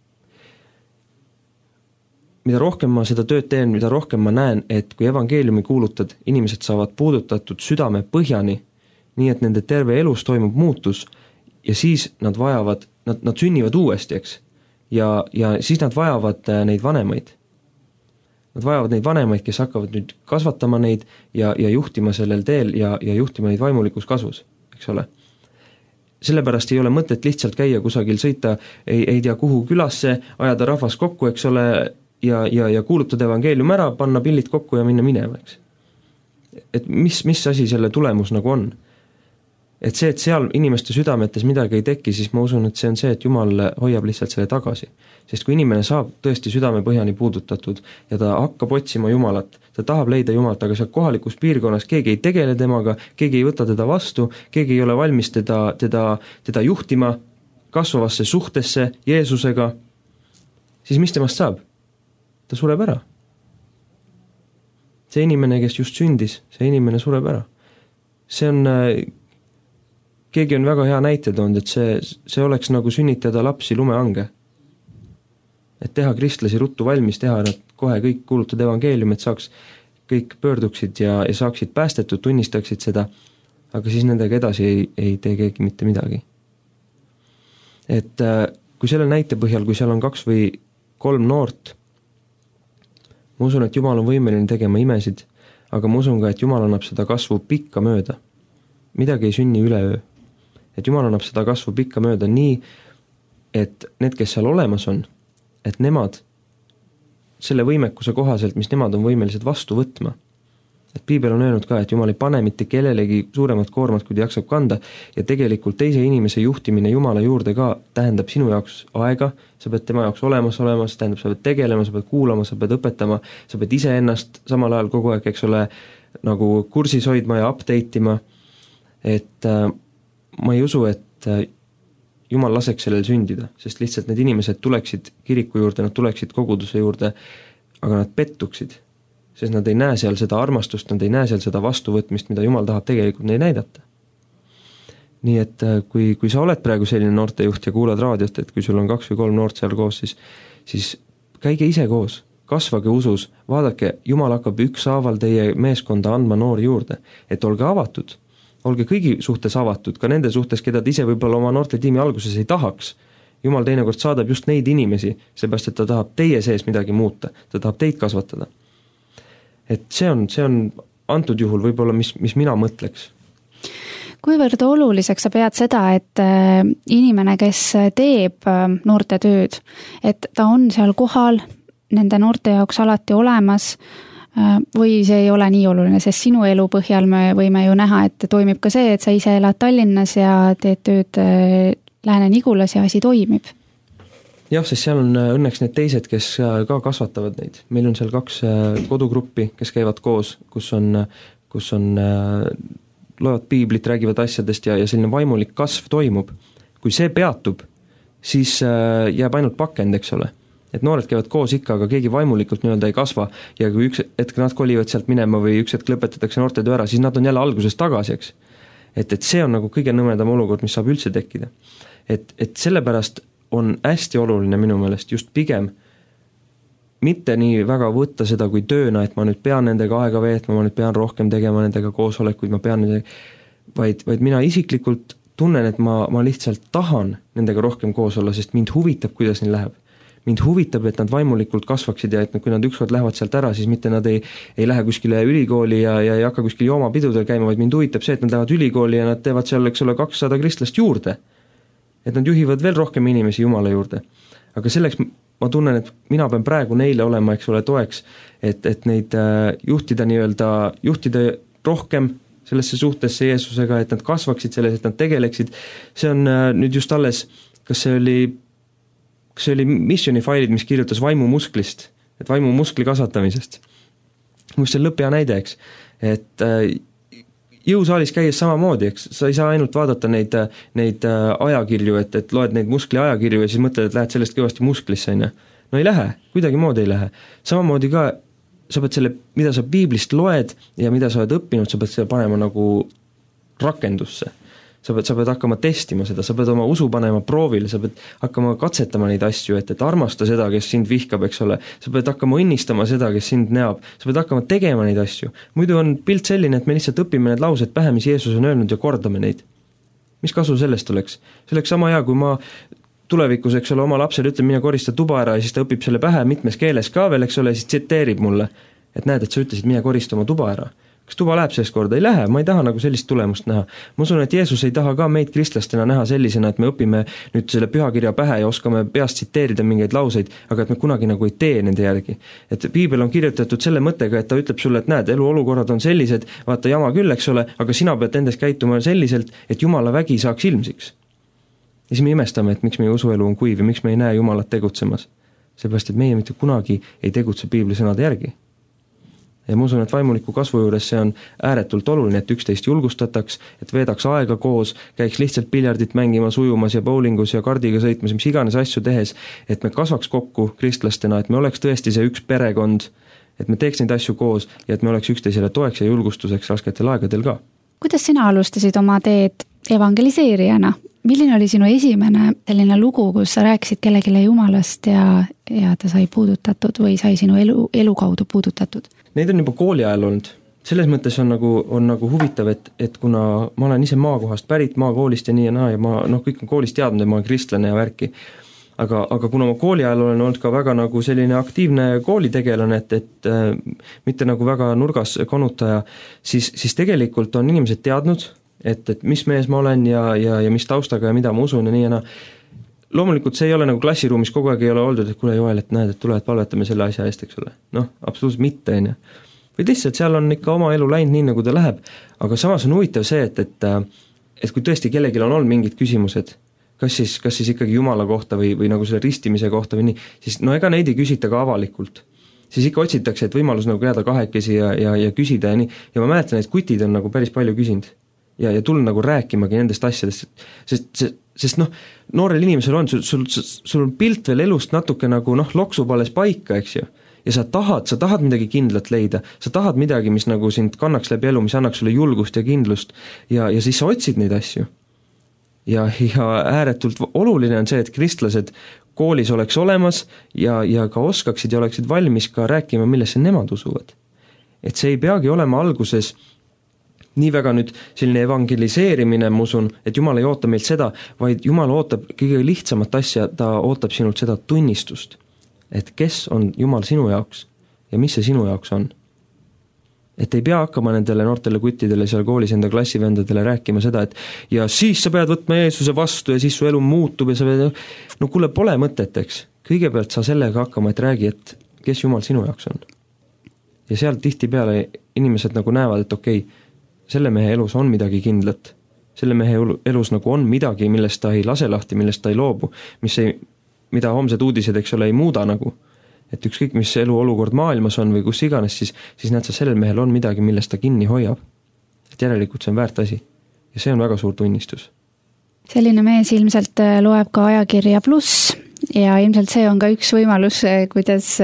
Mida rohkem ma seda tööd teen, mida rohkem ma näen, et kui evangeeliumi kuulutad, inimesed saavad puudutatud südame põhjani, nii et nende terve elus toimub muutus ja siis nad vajavad, nad, nad sünnivad uuesti, eks, ja, ja siis nad vajavad neid vanemaid. Nad vajavad neid vanemaid, kes hakkavad nüüd kasvatama neid ja, ja juhtima sellel teel ja, ja juhtima neid vaimulikus kasvus, eks ole. Sellepärast ei ole mõtet lihtsalt käia kusagil, sõita ei, ei tea kuhu külasse, ajada rahvas kokku, eks ole, ja, ja, ja kuulutada evangeelium ära, panna pillid kokku ja minna minema, eks. Et mis, mis asi selle tulemus nagu on? Et see, et seal inimeste südametes midagi ei teki, siis ma usun, et see on see, et Jumal hoiab lihtsalt selle tagasi. Sest kui inimene saab tõesti südame põhjani puudutatud ja ta hakkab otsima Jumalat, ta tahab leida Jumalat, aga seal kohalikus piirkonnas keegi ei tegele temaga, keegi ei võta teda vastu, keegi ei ole valmis teda, teda, teda juhtima kasvavasse suhtesse Jeesusega, siis mis temast saab? Ta sureb ära. See inimene, kes just sündis, see inimene sureb ära. See on, keegi on väga hea näite toonud, et see, see oleks nagu sünnitada lapsi lumeange. Et teha kristlasi ruttu valmis, teha nad kohe kõik kuulutada evangeelium, et saaks kõik pöörduksid ja, ja saaksid päästetud, tunnistaksid seda, aga siis nendega edasi ei, ei tee keegi mitte midagi. Et kui selle näite põhjal, kui seal on kaks või kolm noort, ma usun, et Jumal on võimeline tegema imesid, aga ma usun ka, et Jumal annab seda kasvu pikka mööda. Midagi ei sünni üleöö. Et Jumal annab seda kasvu pikka mööda nii, et need, kes seal olemas on, et nemad selle võimekuse kohaselt, mis nemad on võimelised vastu võtma. Et Piibel on öelnud ka, et Jumal ei pane mitte kellelegi suuremat koormat, kui ta jaksab kanda, ja tegelikult teise inimese juhtimine Jumala juurde ka tähendab sinu jaoks aega, sa pead tema jaoks olemas olema, see tähendab, sa pead tegelema, sa pead kuulama, sa pead õpetama, sa pead ise ennast samal ajal kogu aeg, eks ole, nagu kursis hoidma ja update ima, et äh, ma ei usu, et äh, Jumal laseks sellel sündida, sest lihtsalt need inimesed tuleksid kiriku juurde, nad tuleksid koguduse juurde, aga nad pettuksid, sest nad ei näe seal seda armastust, nad ei näe seal seda vastuvõtmist, mida Jumal tahab tegelikult neil näidata. Nii et kui, kui sa oled praegu selline noortejuht ja kuulad raadiot, et kui sul on kaks või kolm noort seal koos, siis, siis käige ise koos, kasvage usus, vaadake, Jumal hakkab ükshaaval teie meeskonda andma noori juurde, et olge avatud, olge kõigi suhtes avatud, ka nende suhtes, keda te ise võib-olla oma noorte tiimi alguses ei tahaks. Jumal teinekord saadab just neid inimesi, seepärast, et ta tahab teie sees midagi muuta, ta tahab teid kasvatada. Et see on, see on antud juhul võib-olla, mis, mis mina mõtleks. Kuivõrd oluliseks sa pead seda, et inimene, kes teeb noorte tööd, et ta on seal kohal, nende noorte jaoks alati olemas, või see ei ole nii oluline, sest sinu elu põhjal me võime ju näha, et toimib ka see, et sa ise elad Tallinnas ja teed tööd Lääne-Nigulas ja asi toimib. Jah, sest seal on õnneks need teised, kes ka kasvatavad neid. Meil on seal kaks kodugruppi, kes käivad koos, kus on, kus on loevad piiblit, räägivad asjadest ja, ja selline vaimulik kasv toimub. Kui see peatub, siis jääb ainult pakend, eks ole. Et noored käivad koos ikka, aga keegi vaimulikult nii-öelda ei kasva ja kui üks hetk nad kolivad sealt minema või üks hetk lõpetatakse noortetöö ära, siis nad on jälle alguses tagasi, eks. Et, et see on nagu kõige nõmedam olukord, mis saab üldse tekkida. Et, et sellepärast on hästi oluline minu meelest just pigem mitte nii väga võtta seda kui tööna, et ma nüüd pean nendega aega veetma, ma nüüd pean rohkem tegema nendega koosolekuid, ma pean nendega, vaid, vaid mina isiklikult tunnen, et ma, ma lihtsalt tahan nendega rohkem koos olla, sest mind huvitab, kuidas neil läheb. Mind huvitab, et nad vaimulikult kasvaksid ja et kui nad ükskord lähevad sealt ära, siis mitte nad ei, ei lähe kuskile ülikooli ja, ja ei hakka kuskil joomapidudel käima, vaid mind huvitab see, et nad lähevad ülikooli ja nad teevad seal, eks ole, kakssada kristlast juurde. Et nad juhivad veel rohkem inimesi Jumala juurde. Aga selleks ma tunnen, et mina pean praegu neile olema, eks ole, toeks, et, et neid juhtida nii-öelda, juhtida rohkem sellesse suhtesse Jeesusega, et nad kasvaksid selles, et nad tegeleksid. See on nüüd just alles, kas see oli, kas see oli missioni failid, mis kirjutas vaimu musklist, et vaimu muskli kasvatamisest. Must see on lõppja näide, eks, et jõusaalis käies samamoodi, eks, sa ei saa ainult vaadata neid, neid ajakirju, et, et loed neid muskli ajakirju ja siis mõtled, et lähed sellest kõvasti musklisse, on ja. no ei lähe, kuidagi moodi ei lähe. Samamoodi ka sa pead selle, mida sa piiblist loed ja mida sa oled õppinud, sa pead selle panema nagu rakendusse. Sa pead, sa pead hakkama testima seda, sa pead oma usu panema proovile, sa pead hakkama katsetama neid asju, et, et armasta seda, kes sind vihkab, eks ole. Sa pead hakkama õnnistama seda, kes sind näab. Sa pead hakkama tegema neid asju. Muidu on pilt selline, et me lihtsalt õpime need laused pähe, mis Jeesus on öelnud ja kordame neid. Mis kasu sellest oleks? See oleks sama hea, kui ma tulevikus, eks ole, oma lapsele ütlen, mine korista tuba ära ja siis ta õpib selle pähe mitmes keeles ka veel, eks ole, ja siis tsiteerib mulle, et näed, et sa ütlesid, mine korista oma tuba ära. Kas tuba läheb sellest korda? Ei lähe, ma ei taha nagu sellist tulemust näha. Ma usun, et Jeesus ei taha ka meid kristlastena näha sellisena, et me õpime nüüd selle pühakirja pähe ja oskame peast tsiteerida mingeid lauseid, aga et me kunagi nagu ei tee nende järgi. Et piibel on kirjutatud selle mõttega, et ta ütleb sulle, et näed, eluolukorrad on sellised, vaata jama küll, eks ole, aga sina pead endas käituma selliselt, et Jumala vägi saaks ilmsiks. Ja siis me imestame, et miks meie usuelu on kuiv ja miks me ei näe Jumalat tegutsemas. Seepärast, et meie mitte kunagi ei tegutse piibli sõnade järgi. Ja ma usun, et vaimuliku kasvu juures see on ääretult oluline, et üksteist julgustataks, et veedaks aega koos, käiks lihtsalt piljardit mängimas, ujumas ja bowlingus ja kardiga sõitmas, mis iganes asju tehes, et me kasvaks kokku kristlastena, et me oleks tõesti see üks perekond, et me teeks neid asju koos ja et me oleks üksteisele toeks ja julgustuseks rasketel aegadel ka. Kuidas sina alustasid oma teed evangeliseerijana? Milline oli sinu esimene selline lugu, kus sa rääkisid kellegile Jumalast ja, ja ta sai puudutatud või sai sinu elu, elu kaudu puudutatud? Neid on juba kooli ajal olnud. Selles mõttes on nagu, on nagu huvitav, et, et kuna ma olen ise maakohast pärit, maakoolist ja nii ja naa ja ma noh, kõik on koolist teadnud, et ma olen kristlane ja värki. Aga, aga kuna ma kooli ajal olen olnud ka väga nagu selline aktiivne koolitegelane, et, et äh, mitte nagu väga nurgas konutaja, siis, siis tegelikult on inimesed teadnud, et, et mis mees ma olen ja, ja, ja mis taustaga ja mida ma usun ja nii ja naa. Loomulikult see ei ole nagu klassiruumis kogu aeg ei ole oldud, et kuule Joel, et näed, et tulevad palvetame selle asja eest, eks ole. Noh, absoluutselt mitte, on ju. Või lihtsalt seal on ikka oma elu läinud nii, nagu ta läheb. Aga samas on huvitav see, et, et, et kui tõesti kellegil on olnud mingid küsimused, kas siis, kas siis ikkagi Jumala kohta või, või nagu selle ristimise kohta või nii, siis no ega neid ei küsita ka avalikult. Siis ikka otsitakse, et võimalus nagu jääda kahekesi ja, ja, ja küsida ja nii. Ja ma mäletan, et kutid on nagu päris palju küsinud. Ja, ja tulnud nagu rääkimagi nendest asjadest, sest, sest, sest noh, noorel inimesel on, sul, sul, sul on pilt veel elust natuke nagu noh, loksub alles paika, eks ju, ja sa tahad, sa tahad midagi kindlat leida, sa tahad midagi, mis nagu sind kannaks läbi elu, mis annaks sulle julgust ja kindlust ja, ja siis sa otsid neid asju. Ja, ja ääretult oluline on see, et kristlased koolis oleks olemas ja, ja ka oskaksid ja oleksid valmis ka rääkima, millesse nemad usuvad. Et see ei peagi olema alguses nii väga nüüd selline evangeliseerimine, ma usun, et Jumal ei oota meilt seda, vaid Jumal ootab kõige lihtsamat asja, ta ootab sinult seda tunnistust, et kes on Jumal sinu jaoks ja mis see sinu jaoks on. Et ei pea hakkama nendele noortele kuttidele seal koolis enda klassivendadele rääkima seda, et ja siis sa pead võtma Jeesuse vastu ja siis su elu muutub ja sa pead, no kuule, pole mõtet, eks. Kõigepealt sa sellega hakkama, et räägi, et kes Jumal sinu jaoks on. Ja seal tihti peale inimesed nagu näevad, et okei, okay, selle mehe elus on midagi kindlat. Selle mehe elus nagu on midagi, millest ta ei lase lahti, millest ta ei loobu, mis ei, mida homsed uudised, eks ole, ei muuda nagu. Et ükskõik, mis elu olukord maailmas on või kus iganes, siis, siis näed sa, sellel mehel on midagi, millest ta kinni hoiab. Et järelikult see on väärt asi. Ja see on väga suur tunnistus. Selline mees ilmselt loeb ka ajakirja Pluss ja ilmselt see on ka üks võimalus, kuidas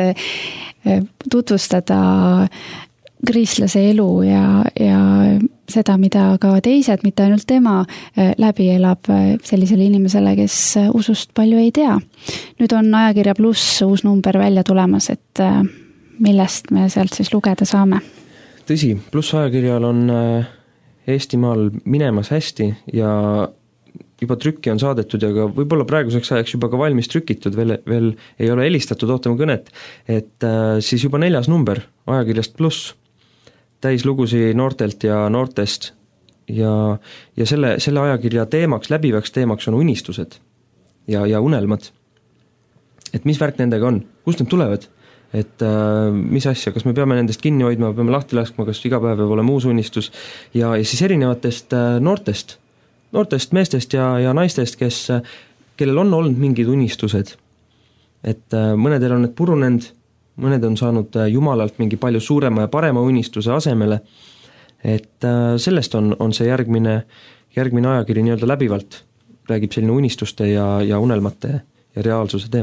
tutvustada kristlase elu ja, ja seda, mida ka teised, mitte ainult tema, läbi elab sellisele inimesele, kes usust palju ei tea. Nüüd on ajakirja Pluss uus number välja tulemas, et millest me sealt siis lugeda saame? Tõsi, Pluss ajakirjal on Eestimaal minemas hästi ja juba trükki on saadetud ja ka võib-olla praeguseks ajaks juba ka valmis trükitud, veel, veel ei ole helistatud, ootame kõnet, et siis juba neljas number ajakirjast Pluss, täis lugusi noortelt ja noortest ja, ja selle, selle ajakirja teemaks, läbivaks teemaks on unistused ja, ja unelmad. Et mis värk nendega on? Kust need tulevad? Et äh, mis asja, kas me peame nendest kinni hoidma, peame lahti laskma, kas iga päev peab olema uus unistus ja, ja siis erinevatest äh, noortest, noortest meestest ja, ja naistest, kes, kellel on olnud mingid unistused. Et äh, mõnedel on need purunenud, mõned on saanud Jumalalt mingi palju suurema ja parema unistuse asemele, et sellest on, on see järgmine, järgmine ajakiri nii-öelda läbivalt, räägib selline unistuste ja, ja unelmate ja reaalsuse teema.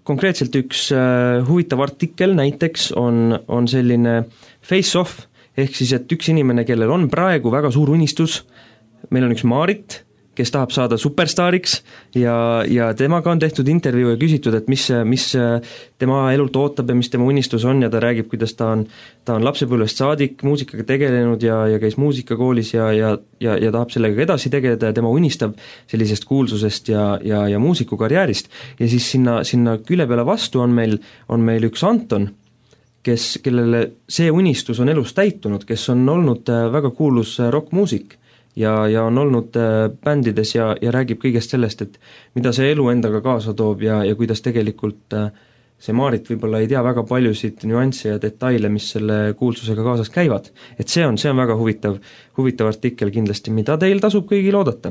konkreetselt üks huvitav artikkel näiteks on, on selline face-off, ehk siis, et üks inimene, kellel on praegu väga suur unistus, meil on üks Maarit, kes tahab saada superstaariks ja, ja temaga on tehtud intervjuu ja küsitud, et mis, mis tema elult ootab ja mis tema unistus on ja ta räägib, kuidas ta on, ta on lapsepõlvest saadik muusikaga tegelenud ja, ja käis muusikakoolis ja, ja, ja, ja tahab sellega edasi tegeleda ja tema unistab sellisest kuulsusest ja, ja, ja muusikukarjäärist. Ja siis sinna, sinna külje peale vastu on meil, on meil üks Anton, kes, kellele see unistus on elus täitunud, kes on olnud väga kuulus rockmuusik ja, ja on olnud bändides ja, ja räägib kõigest sellest, et mida see elu endaga kaasa toob ja, ja kuidas tegelikult see Maarit võib-olla ei tea väga paljusid nüansse ja detaile, mis selle kuulsusega kaasas käivad. Et see on, see on väga huvitav, huvitav artikkel kindlasti, mida teil tasub kõigil oodata.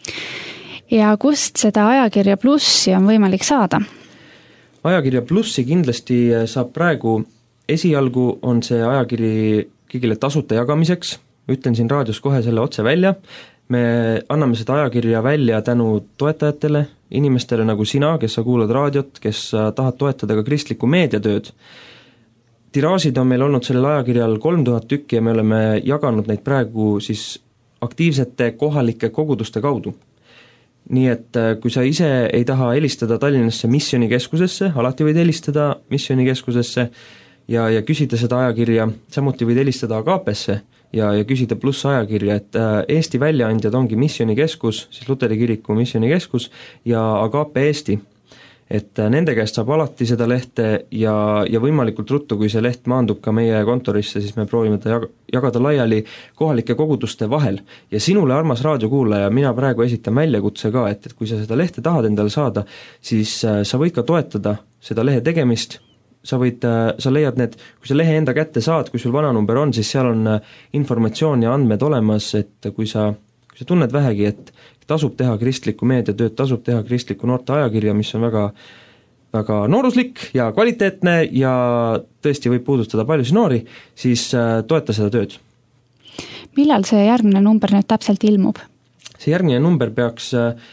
Ja kust seda ajakirja Plussi on võimalik saada? Ajakirja Plussi kindlasti saab praegu, esialgu on see ajakiri kõigile tasuta jagamiseks, ütlen siin raadios kohe selle otse välja, me anname seda ajakirja välja tänu toetajatele, inimestele nagu sina, kes sa kuulad raadiot, kes tahad toetada ka kristlikku meediatööd. Tiraažid on meil olnud sellel ajakirjal kolm tuhat tükki ja me oleme jaganud neid praegu siis aktiivsete kohalike koguduste kaudu. Nii et kui sa ise ei taha helistada Tallinnasse missionikeskusesse, alati võid helistada missionikeskusesse ja, ja küsida seda ajakirja, samuti võid helistada Agapesse ja, ja küsida pluss ajakirja, et Eesti väljaandjad ongi missionikeskus, siis Luteri kiriku missionikeskus ja Agape Eesti. Et nende käest saab alati seda lehte ja, ja võimalikult ruttu, kui see leht maandub ka meie kontorisse, siis me proovime ta jagada laiali kohalike koguduste vahel. Ja sinule, armas raadiokuulaja, mina praegu esitan väljakutse ka, et, et kui sa seda lehte tahad endale saada, siis sa võid ka toetada seda lehe tegemist, sa võid, sa leiad need, kui sa lehe enda kätte saad, kui sul vana number on, siis seal on informatsioon ja andmed olemas, et kui sa, kui sa tunned vähegi, et tasub teha kristlikku meediatööd, tasub teha kristlikku noorte ajakirja, mis on väga, väga nooruslik ja kvaliteetne ja tõesti võib puudutada paljusid noori, siis toeta seda tööd. Millal see järgmine number nüüd täpselt ilmub? See järgmine number peaks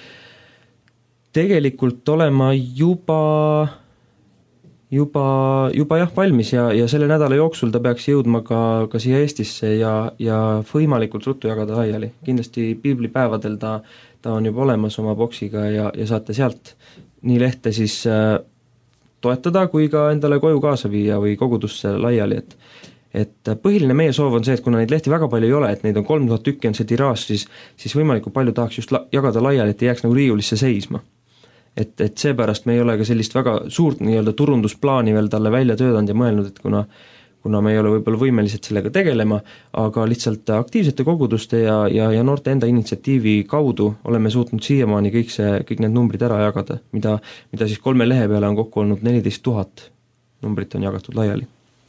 tegelikult olema juba juba, juba jah valmis ja, ja selle nädala jooksul ta peaks jõudma ka, ka siia Eestisse ja, ja võimalikult ruttu jagada laiali. Kindlasti piiblipäevadel ta, ta on juba olemas oma boksiga ja, ja saate sealt nii lehte siis äh, toetada kui ka endale koju kaasa viia või kogudusse laiali, et et põhiline meie soov on see, et kuna neid lehti väga palju ei ole, et neid on kolm tuhat tükki on see tiraaž, siis, siis võimalikult palju tahaks just la- jagada laiali, et ei jääks nagu riiulisse seisma. Et, et seepärast me ei ole ka sellist väga suurt nii-öelda turundusplaani veel talle välja töötanud ja mõelnud, et kuna, kuna me ei ole võib-olla võimelised sellega tegelema, aga lihtsalt aktiivsete koguduste ja, ja, ja noorte enda initsiatiivi kaudu oleme suutnud siiamaani kõik, see, kõik need numbrid ära jagada, mida, mida siis kolme lehe peale on kokku olnud neliteist tuhat numbrit on jagatud laiali.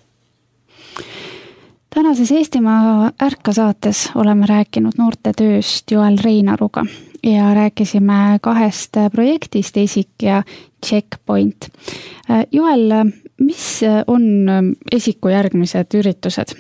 Tänases Eestimaa Ärka saates oleme rääkinud noorte tööst Joel Reinaruga ja rääkisime kahest projektist, Esik ja Checkpoint. Joel, mis on Esiku järgmised üritused?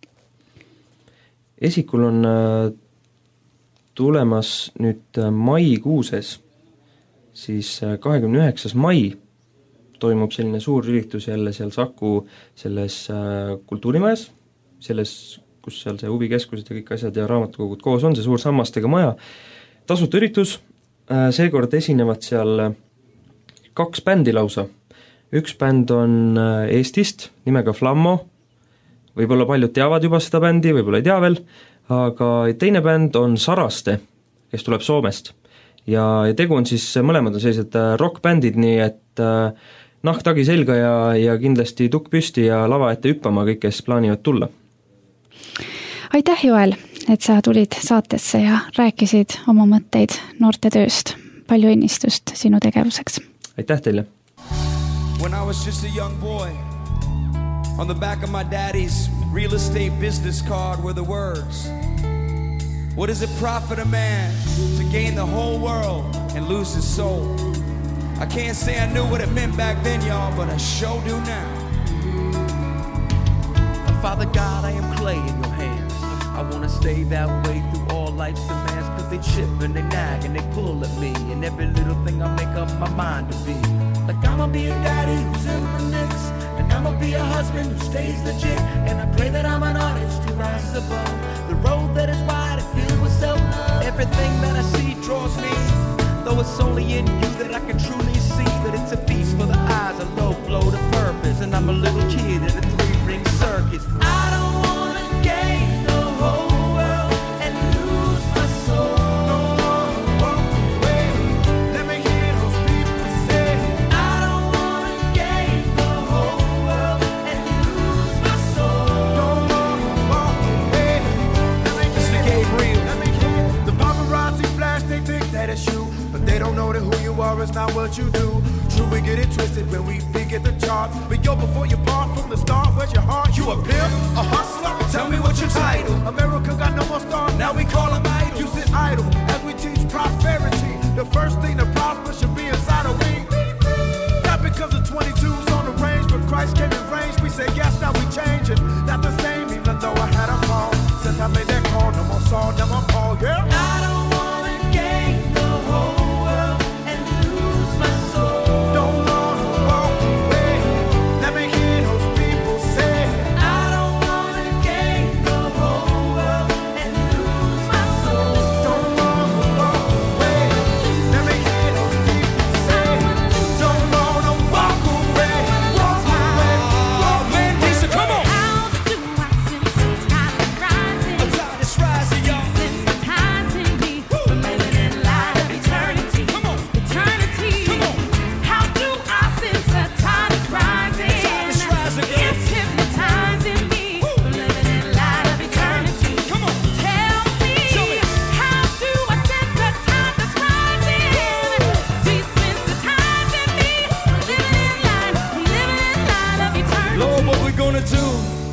Esikul on tulemas nüüd maikuuses, siis kahekümne üheksas mai toimub selline suur üritus jälle seal Saku selles kultuurimajas, selles, kus seal see huvikeskused ja kõik asjad ja raamatukogud koos on, see suur sammastega maja, tasuta üritus, seekord esinevad seal kaks bändi lausa. Üks bänd on Eestist, nimega Flammo, võib-olla paljud teavad juba seda bändi, võib-olla ei tea veel, aga teine bänd on Saraste, kes tuleb Soomest. Ja, ja tegu on siis, mõlemad on sellised rock-bändid, nii et nahk tagi selga ja, ja kindlasti tukk püsti ja lava ette hüppama kõik, kes plaanivad tulla. Aitäh, Joel, et sa tulid saatesse ja rääkisid oma mõtteid noorte tööst. Palju õnnistust sinu tegevuseks. Aitäh teile. When I was just a young boy, on the back of my daddy's real estate business card were the words, what does it profit a man to gain the whole world and lose his soul? I can't say I knew what it meant back then, y'all, but I sure do now. Father God, I am clay in your hands. I want to stay that way through all life's demands, cause they chip and they nag and they pull at me, and every little thing I make up my mind to be. Like I'ma be a daddy who's in the mix, and I'ma be a husband who stays legit. And I pray that I'm an artist who rises above the road that is wide and filled with self-love. Everything that I see draws me, though it's only in you that I can truly see that it's a feast for the eyes, a low blow to purpose. And I'm a little kid in a three-ring circus. I don't wanna gain the whole world and lose my soul. Don't wanna walk away. Let me hear those people say, I don't wanna gain the whole world and lose my soul. Don't wanna walk away. Let me hear Gabriel. Let me hear the paparazzi flash. They think that it's you, but they don't know that who you are is not what you do. True, we get it twisted when we think at the chart. But yo, before you part from the start, where's your heart? You a pimp, a hustler? Tell me what your title. America got no more stars, now we call them idle. You sit idle as we teach prosperity. The first thing to prosper should be inside a ring. Not because the twenty-two's on the range, but Christ came in range. We say yes, now we change it. Not the same, even though I had a fall. Since I made that call, no more Saul, no more Paul, yeah? I don't wanna gain the whole world and lose my soul. Don't wanna walk away. Let me hear those people say, I don't wanna gain the whole world and lose my soul. Don't wanna walk away. Let me hear those people say, don't wanna walk away. Walk away. Walk away. Lisa, come on. How do I sense the tide is rising? A tide is rising, y'all. Sense the tides in me, from living in light of eternity. Come on. Eternity. Come on. How do I sense the tide is rising? tide is rising, girl. It's hypnotizing me, from living in light of eternity. Come on. Tell me, Tell me. how do I sense the tide is rising? Do you sense the tides in me, from living in light, from living in light of eternity? Lord, what we gonna do?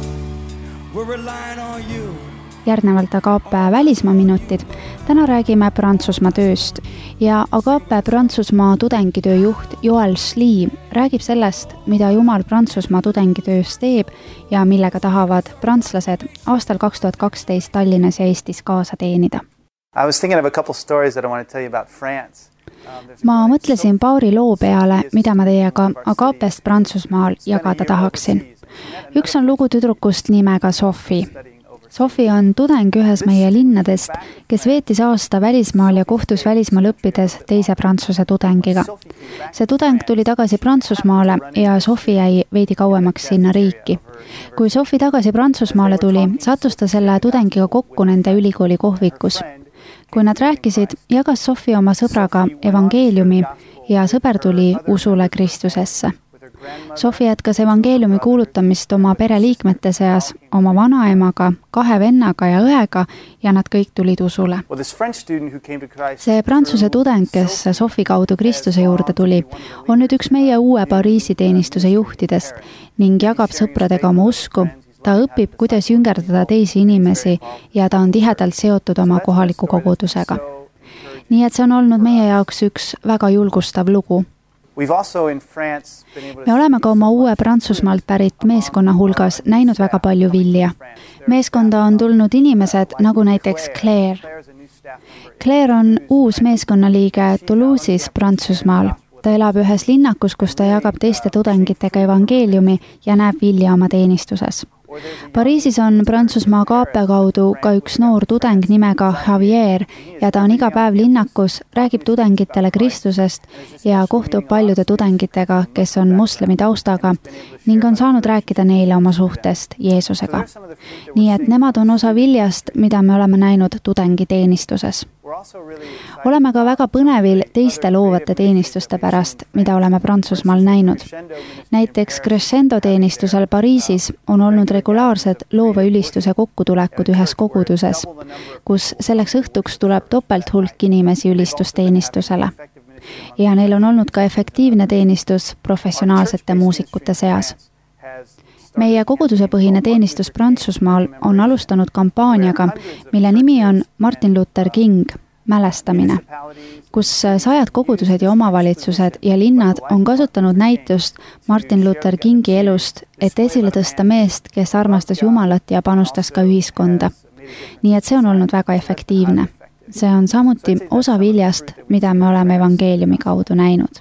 We're relying on you. järgnevalt Agape välismaa minutid. Täna räägime Prantsusmaa tööst ja Agape Prantsusmaa tudengitöö juht Joel Slee räägib sellest, mida Jumal Prantsusmaa tudengitöös teeb ja millega tahavad prantslased aastal kaks tuhat kaksteist Tallinnas ja Eestis kaasa teenida. I was thinking of a couple stories that I want to tell you about France. Ma mõtlesin paari loo peale, mida ma teiega Agapest Prantsusmaal jagada tahaksin. Üks on lugu tüdrukust nimega Sophie. Sophie on tudeng ühes meie linnadest, kes veetis aasta välismaal ja kohtus välismaal õppides teise prantsuse tudengiga. See tudeng tuli tagasi Prantsusmaale ja Sophie jäi veidi kauemaks sinna riiki. Kui Sophie tagasi Prantsusmaale tuli, sattus ta selle tudengiga kokku nende ülikooli kohvikus. Kui nad rääkisid, jagas Sophie oma sõbraga evangeeliumi ja sõber tuli usule Kristusesse. Sophie jätkas evangeeliumi kuulutamist oma pereliikmete seas, oma vanaemaga, kahe vennaga ja õega ja nad kõik tulid usule. See prantsuse tudeng, kes Sophie kaudu Kristuse juurde tuli, on nüüd üks meie uue Pariisi teenistuse juhtidest ning jagab sõpradega oma usku. Ta õpib, kuidas jüngerdada teisi inimesi ja ta on tihedalt seotud oma kohaliku kogudusega. Nii et see on olnud meie jaoks üks väga julgustav lugu. Me oleme ka oma uue Prantsusmaalt pärit meeskonna hulgas näinud väga palju vilja. Meeskonda on tulnud inimesed nagu näiteks Claire. Claire on uus meeskonnaliige Toulouse'is Prantsusmaal. Ta elab ühes linnakus, kus ta jagab teiste tudengitega evangeeliumi ja näeb vilja oma teenistuses. Pariisis on Prantsusmaa Agape kaudu ka üks noor tudeng nimega Javier ja ta on iga päev linnakus, räägib tudengitele Kristusest ja kohtub paljude tudengitega, kes on moslemi taustaga ning on saanud rääkida neile oma suhtest Jeesusega. Nii et nemad on osa viljast, mida me oleme näinud tudengiteenistuses. Oleme ka väga põnevil teiste loovate teenistuste pärast, mida oleme Prantsusmaal näinud. Näiteks Crescendo teenistusel Pariisis on olnud regulaarsed loova ülistuse kokkutulekud ühes koguduses, kus selleks õhtuks tuleb topelt hulk inimesi ülistusteenistusele. Ja neil on olnud ka efektiivne teenistus professionaalsete muusikute seas. Meie kogudusepõhine teenistus Prantsusmaal on alustanud kampaaniaga, mille nimi on Martin Luther King, mälestamine, kus sajad kogudused ja omavalitsused ja linnad on kasutanud näitust Martin Luther Kingi elust, et esile tõsta meest, kes armastas Jumalat ja panustas ka ühiskonda. Nii et see on olnud väga efektiivne. See on samuti osa viljast, mida me oleme evangeeliumi kaudu näinud.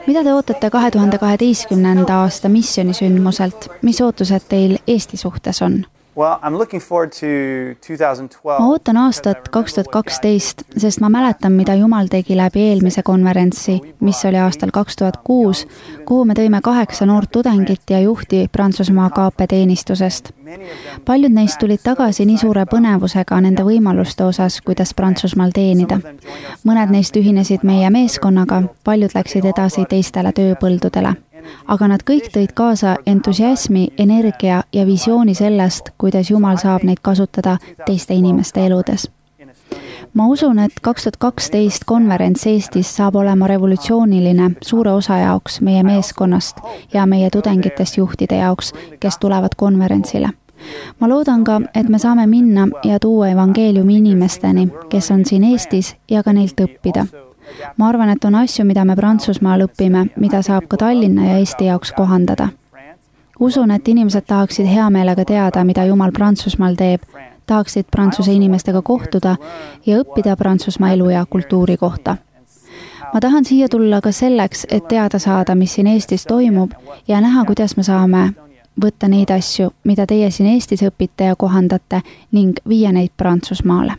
mida te ootate kahe tuhande kaheteistkümnenda aasta missioonisündmuselt? Mis ootused teil Eesti suhtes on? Well, I'm looking forward to twenty twelve. Ma ootan aastat kaks tuhat kaksteist, sest ma mäletan, mida Jumal tegi läbi eelmise konverentsi, mis oli aastal kaks tuhat kuus, kuhu me tõime kaheksa noort tudengit ja juhti Prantsusmaa K P teenistusest. Paljud neist tulid tagasi nii suure põnevusega nende võimaluste osas, kuidas Prantsusmaal teenida. Mõned neist ühinesid meie meeskonnaga, paljud läksid edasi teistele tööpõldudele. Aga nad kõik tõid kaasa entusiasmi, energia ja visiooni sellest, kuidas Jumal saab neid kasutada teiste inimeste eludes. Ma usun, et kaks tuhat kaksteist konverents Eestis saab olema revolutsiooniline suure osa jaoks meie meeskonnast ja meie tudengitest juhtide jaoks, kes tulevad konverentsile. Ma loodan ka, et me saame minna ja tuua evangeeliumi inimesteni, kes on siin Eestis ja ka neilt õppida. Ma arvan, et on asju, mida me Prantsusmaal õpime, mida saab ka Tallinna ja Eesti jaoks kohandada. Usun, et inimesed tahaksid hea meelega teada, mida Jumal Prantsusmaal teeb, tahaksid Prantsuse inimestega kohtuda ja õppida Prantsusmaa elu ja kultuuri kohta. Ma tahan siia tulla ka selleks, et teada saada, mis siin Eestis toimub ja näha, kuidas me saame võtta neid asju, mida teie siin Eestis õpite ja kohandate ning viia neid Prantsusmaale.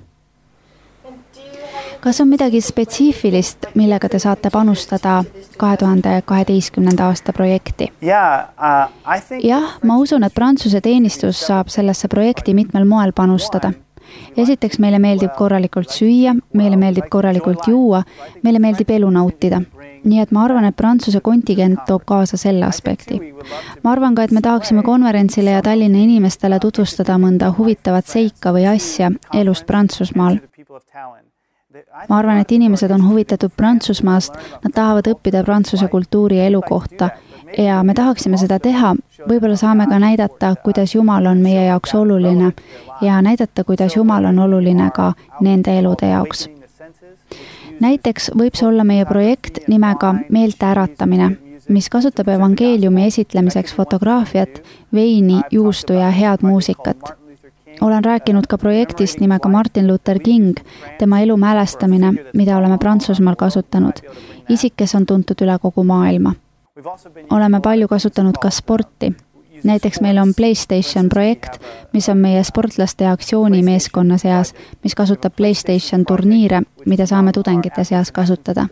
Kas on midagi spetsiifilist, millega te saate panustada kahe tuhande kaheteistkümnenda aasta projekti? Jah, ma usun, et Prantsuse teenistus saab sellesse projekti mitmel moel panustada. Esiteks meile meeldib korralikult süüa, meile meeldib korralikult juua, meile meeldib elu nautida. Nii et ma arvan, et Prantsuse kontingent toob kaasa selle aspekti. Ma arvan ka, et me tahaksime konverentsile ja Tallinna inimestele tutvustada mõnda huvitavat seika või asja elust Prantsusmaal. Ma arvan, et inimesed on huvitatud Prantsusmaast, nad tahavad õppida Prantsuse kultuuri ja elu kohta ja me tahaksime seda teha. Võib-olla saame ka näidata, kuidas Jumal on meie jaoks oluline ja näidata, kuidas Jumal on oluline ka nende elude jaoks. Näiteks võib see olla meie projekt nimega Meelte äratamine, mis kasutab evangeeliumi esitlemiseks fotograafiat, veini, juustu ja head muusikat. Olen rääkinud ka projektist nimega Martin Luther King, tema elu mälestamine, mida oleme Prantsusmaal kasutanud, isik, kes on tuntud üle kogu maailma. Oleme palju kasutanud ka sporti. Näiteks meil on PlayStation projekt, mis on meie sportlaste aktsiooni meeskonna seas, mis kasutab PlayStation turniire, mida saame tudengite seas kasutada.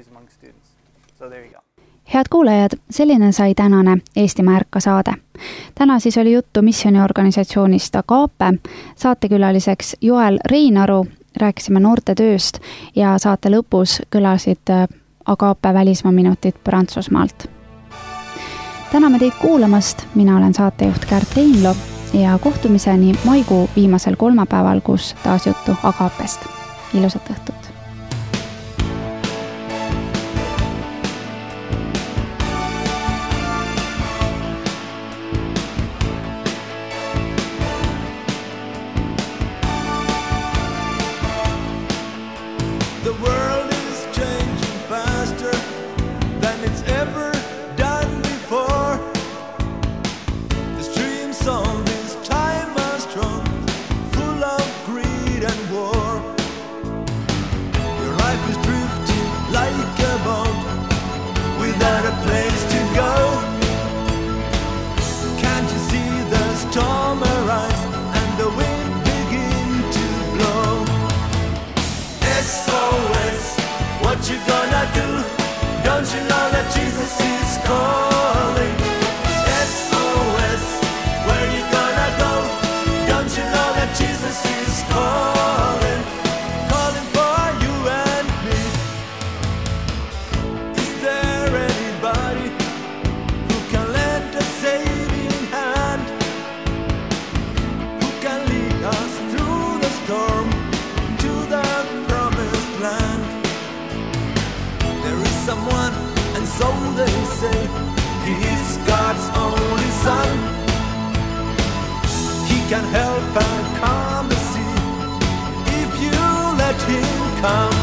Head kuulajad, selline sai tänane Eestimaa Ärka saade. Täna siis oli juttu missiooniorganisatsioonist Agape, saatekülaliseks Joel Reinaru, rääkisime noorte tööst ja saate lõpus kõlasid Agape välismaa minutid Prantsusmaalt. Täname teid kuulamast, mina olen saatejuht Kärt Einlo ja kohtumiseni maikuu viimasel kolmapäeval, kus taas juttu Agapest. Ilusat õhtut! So they say, he's God's only son. He can help and calm the sea if you let him come.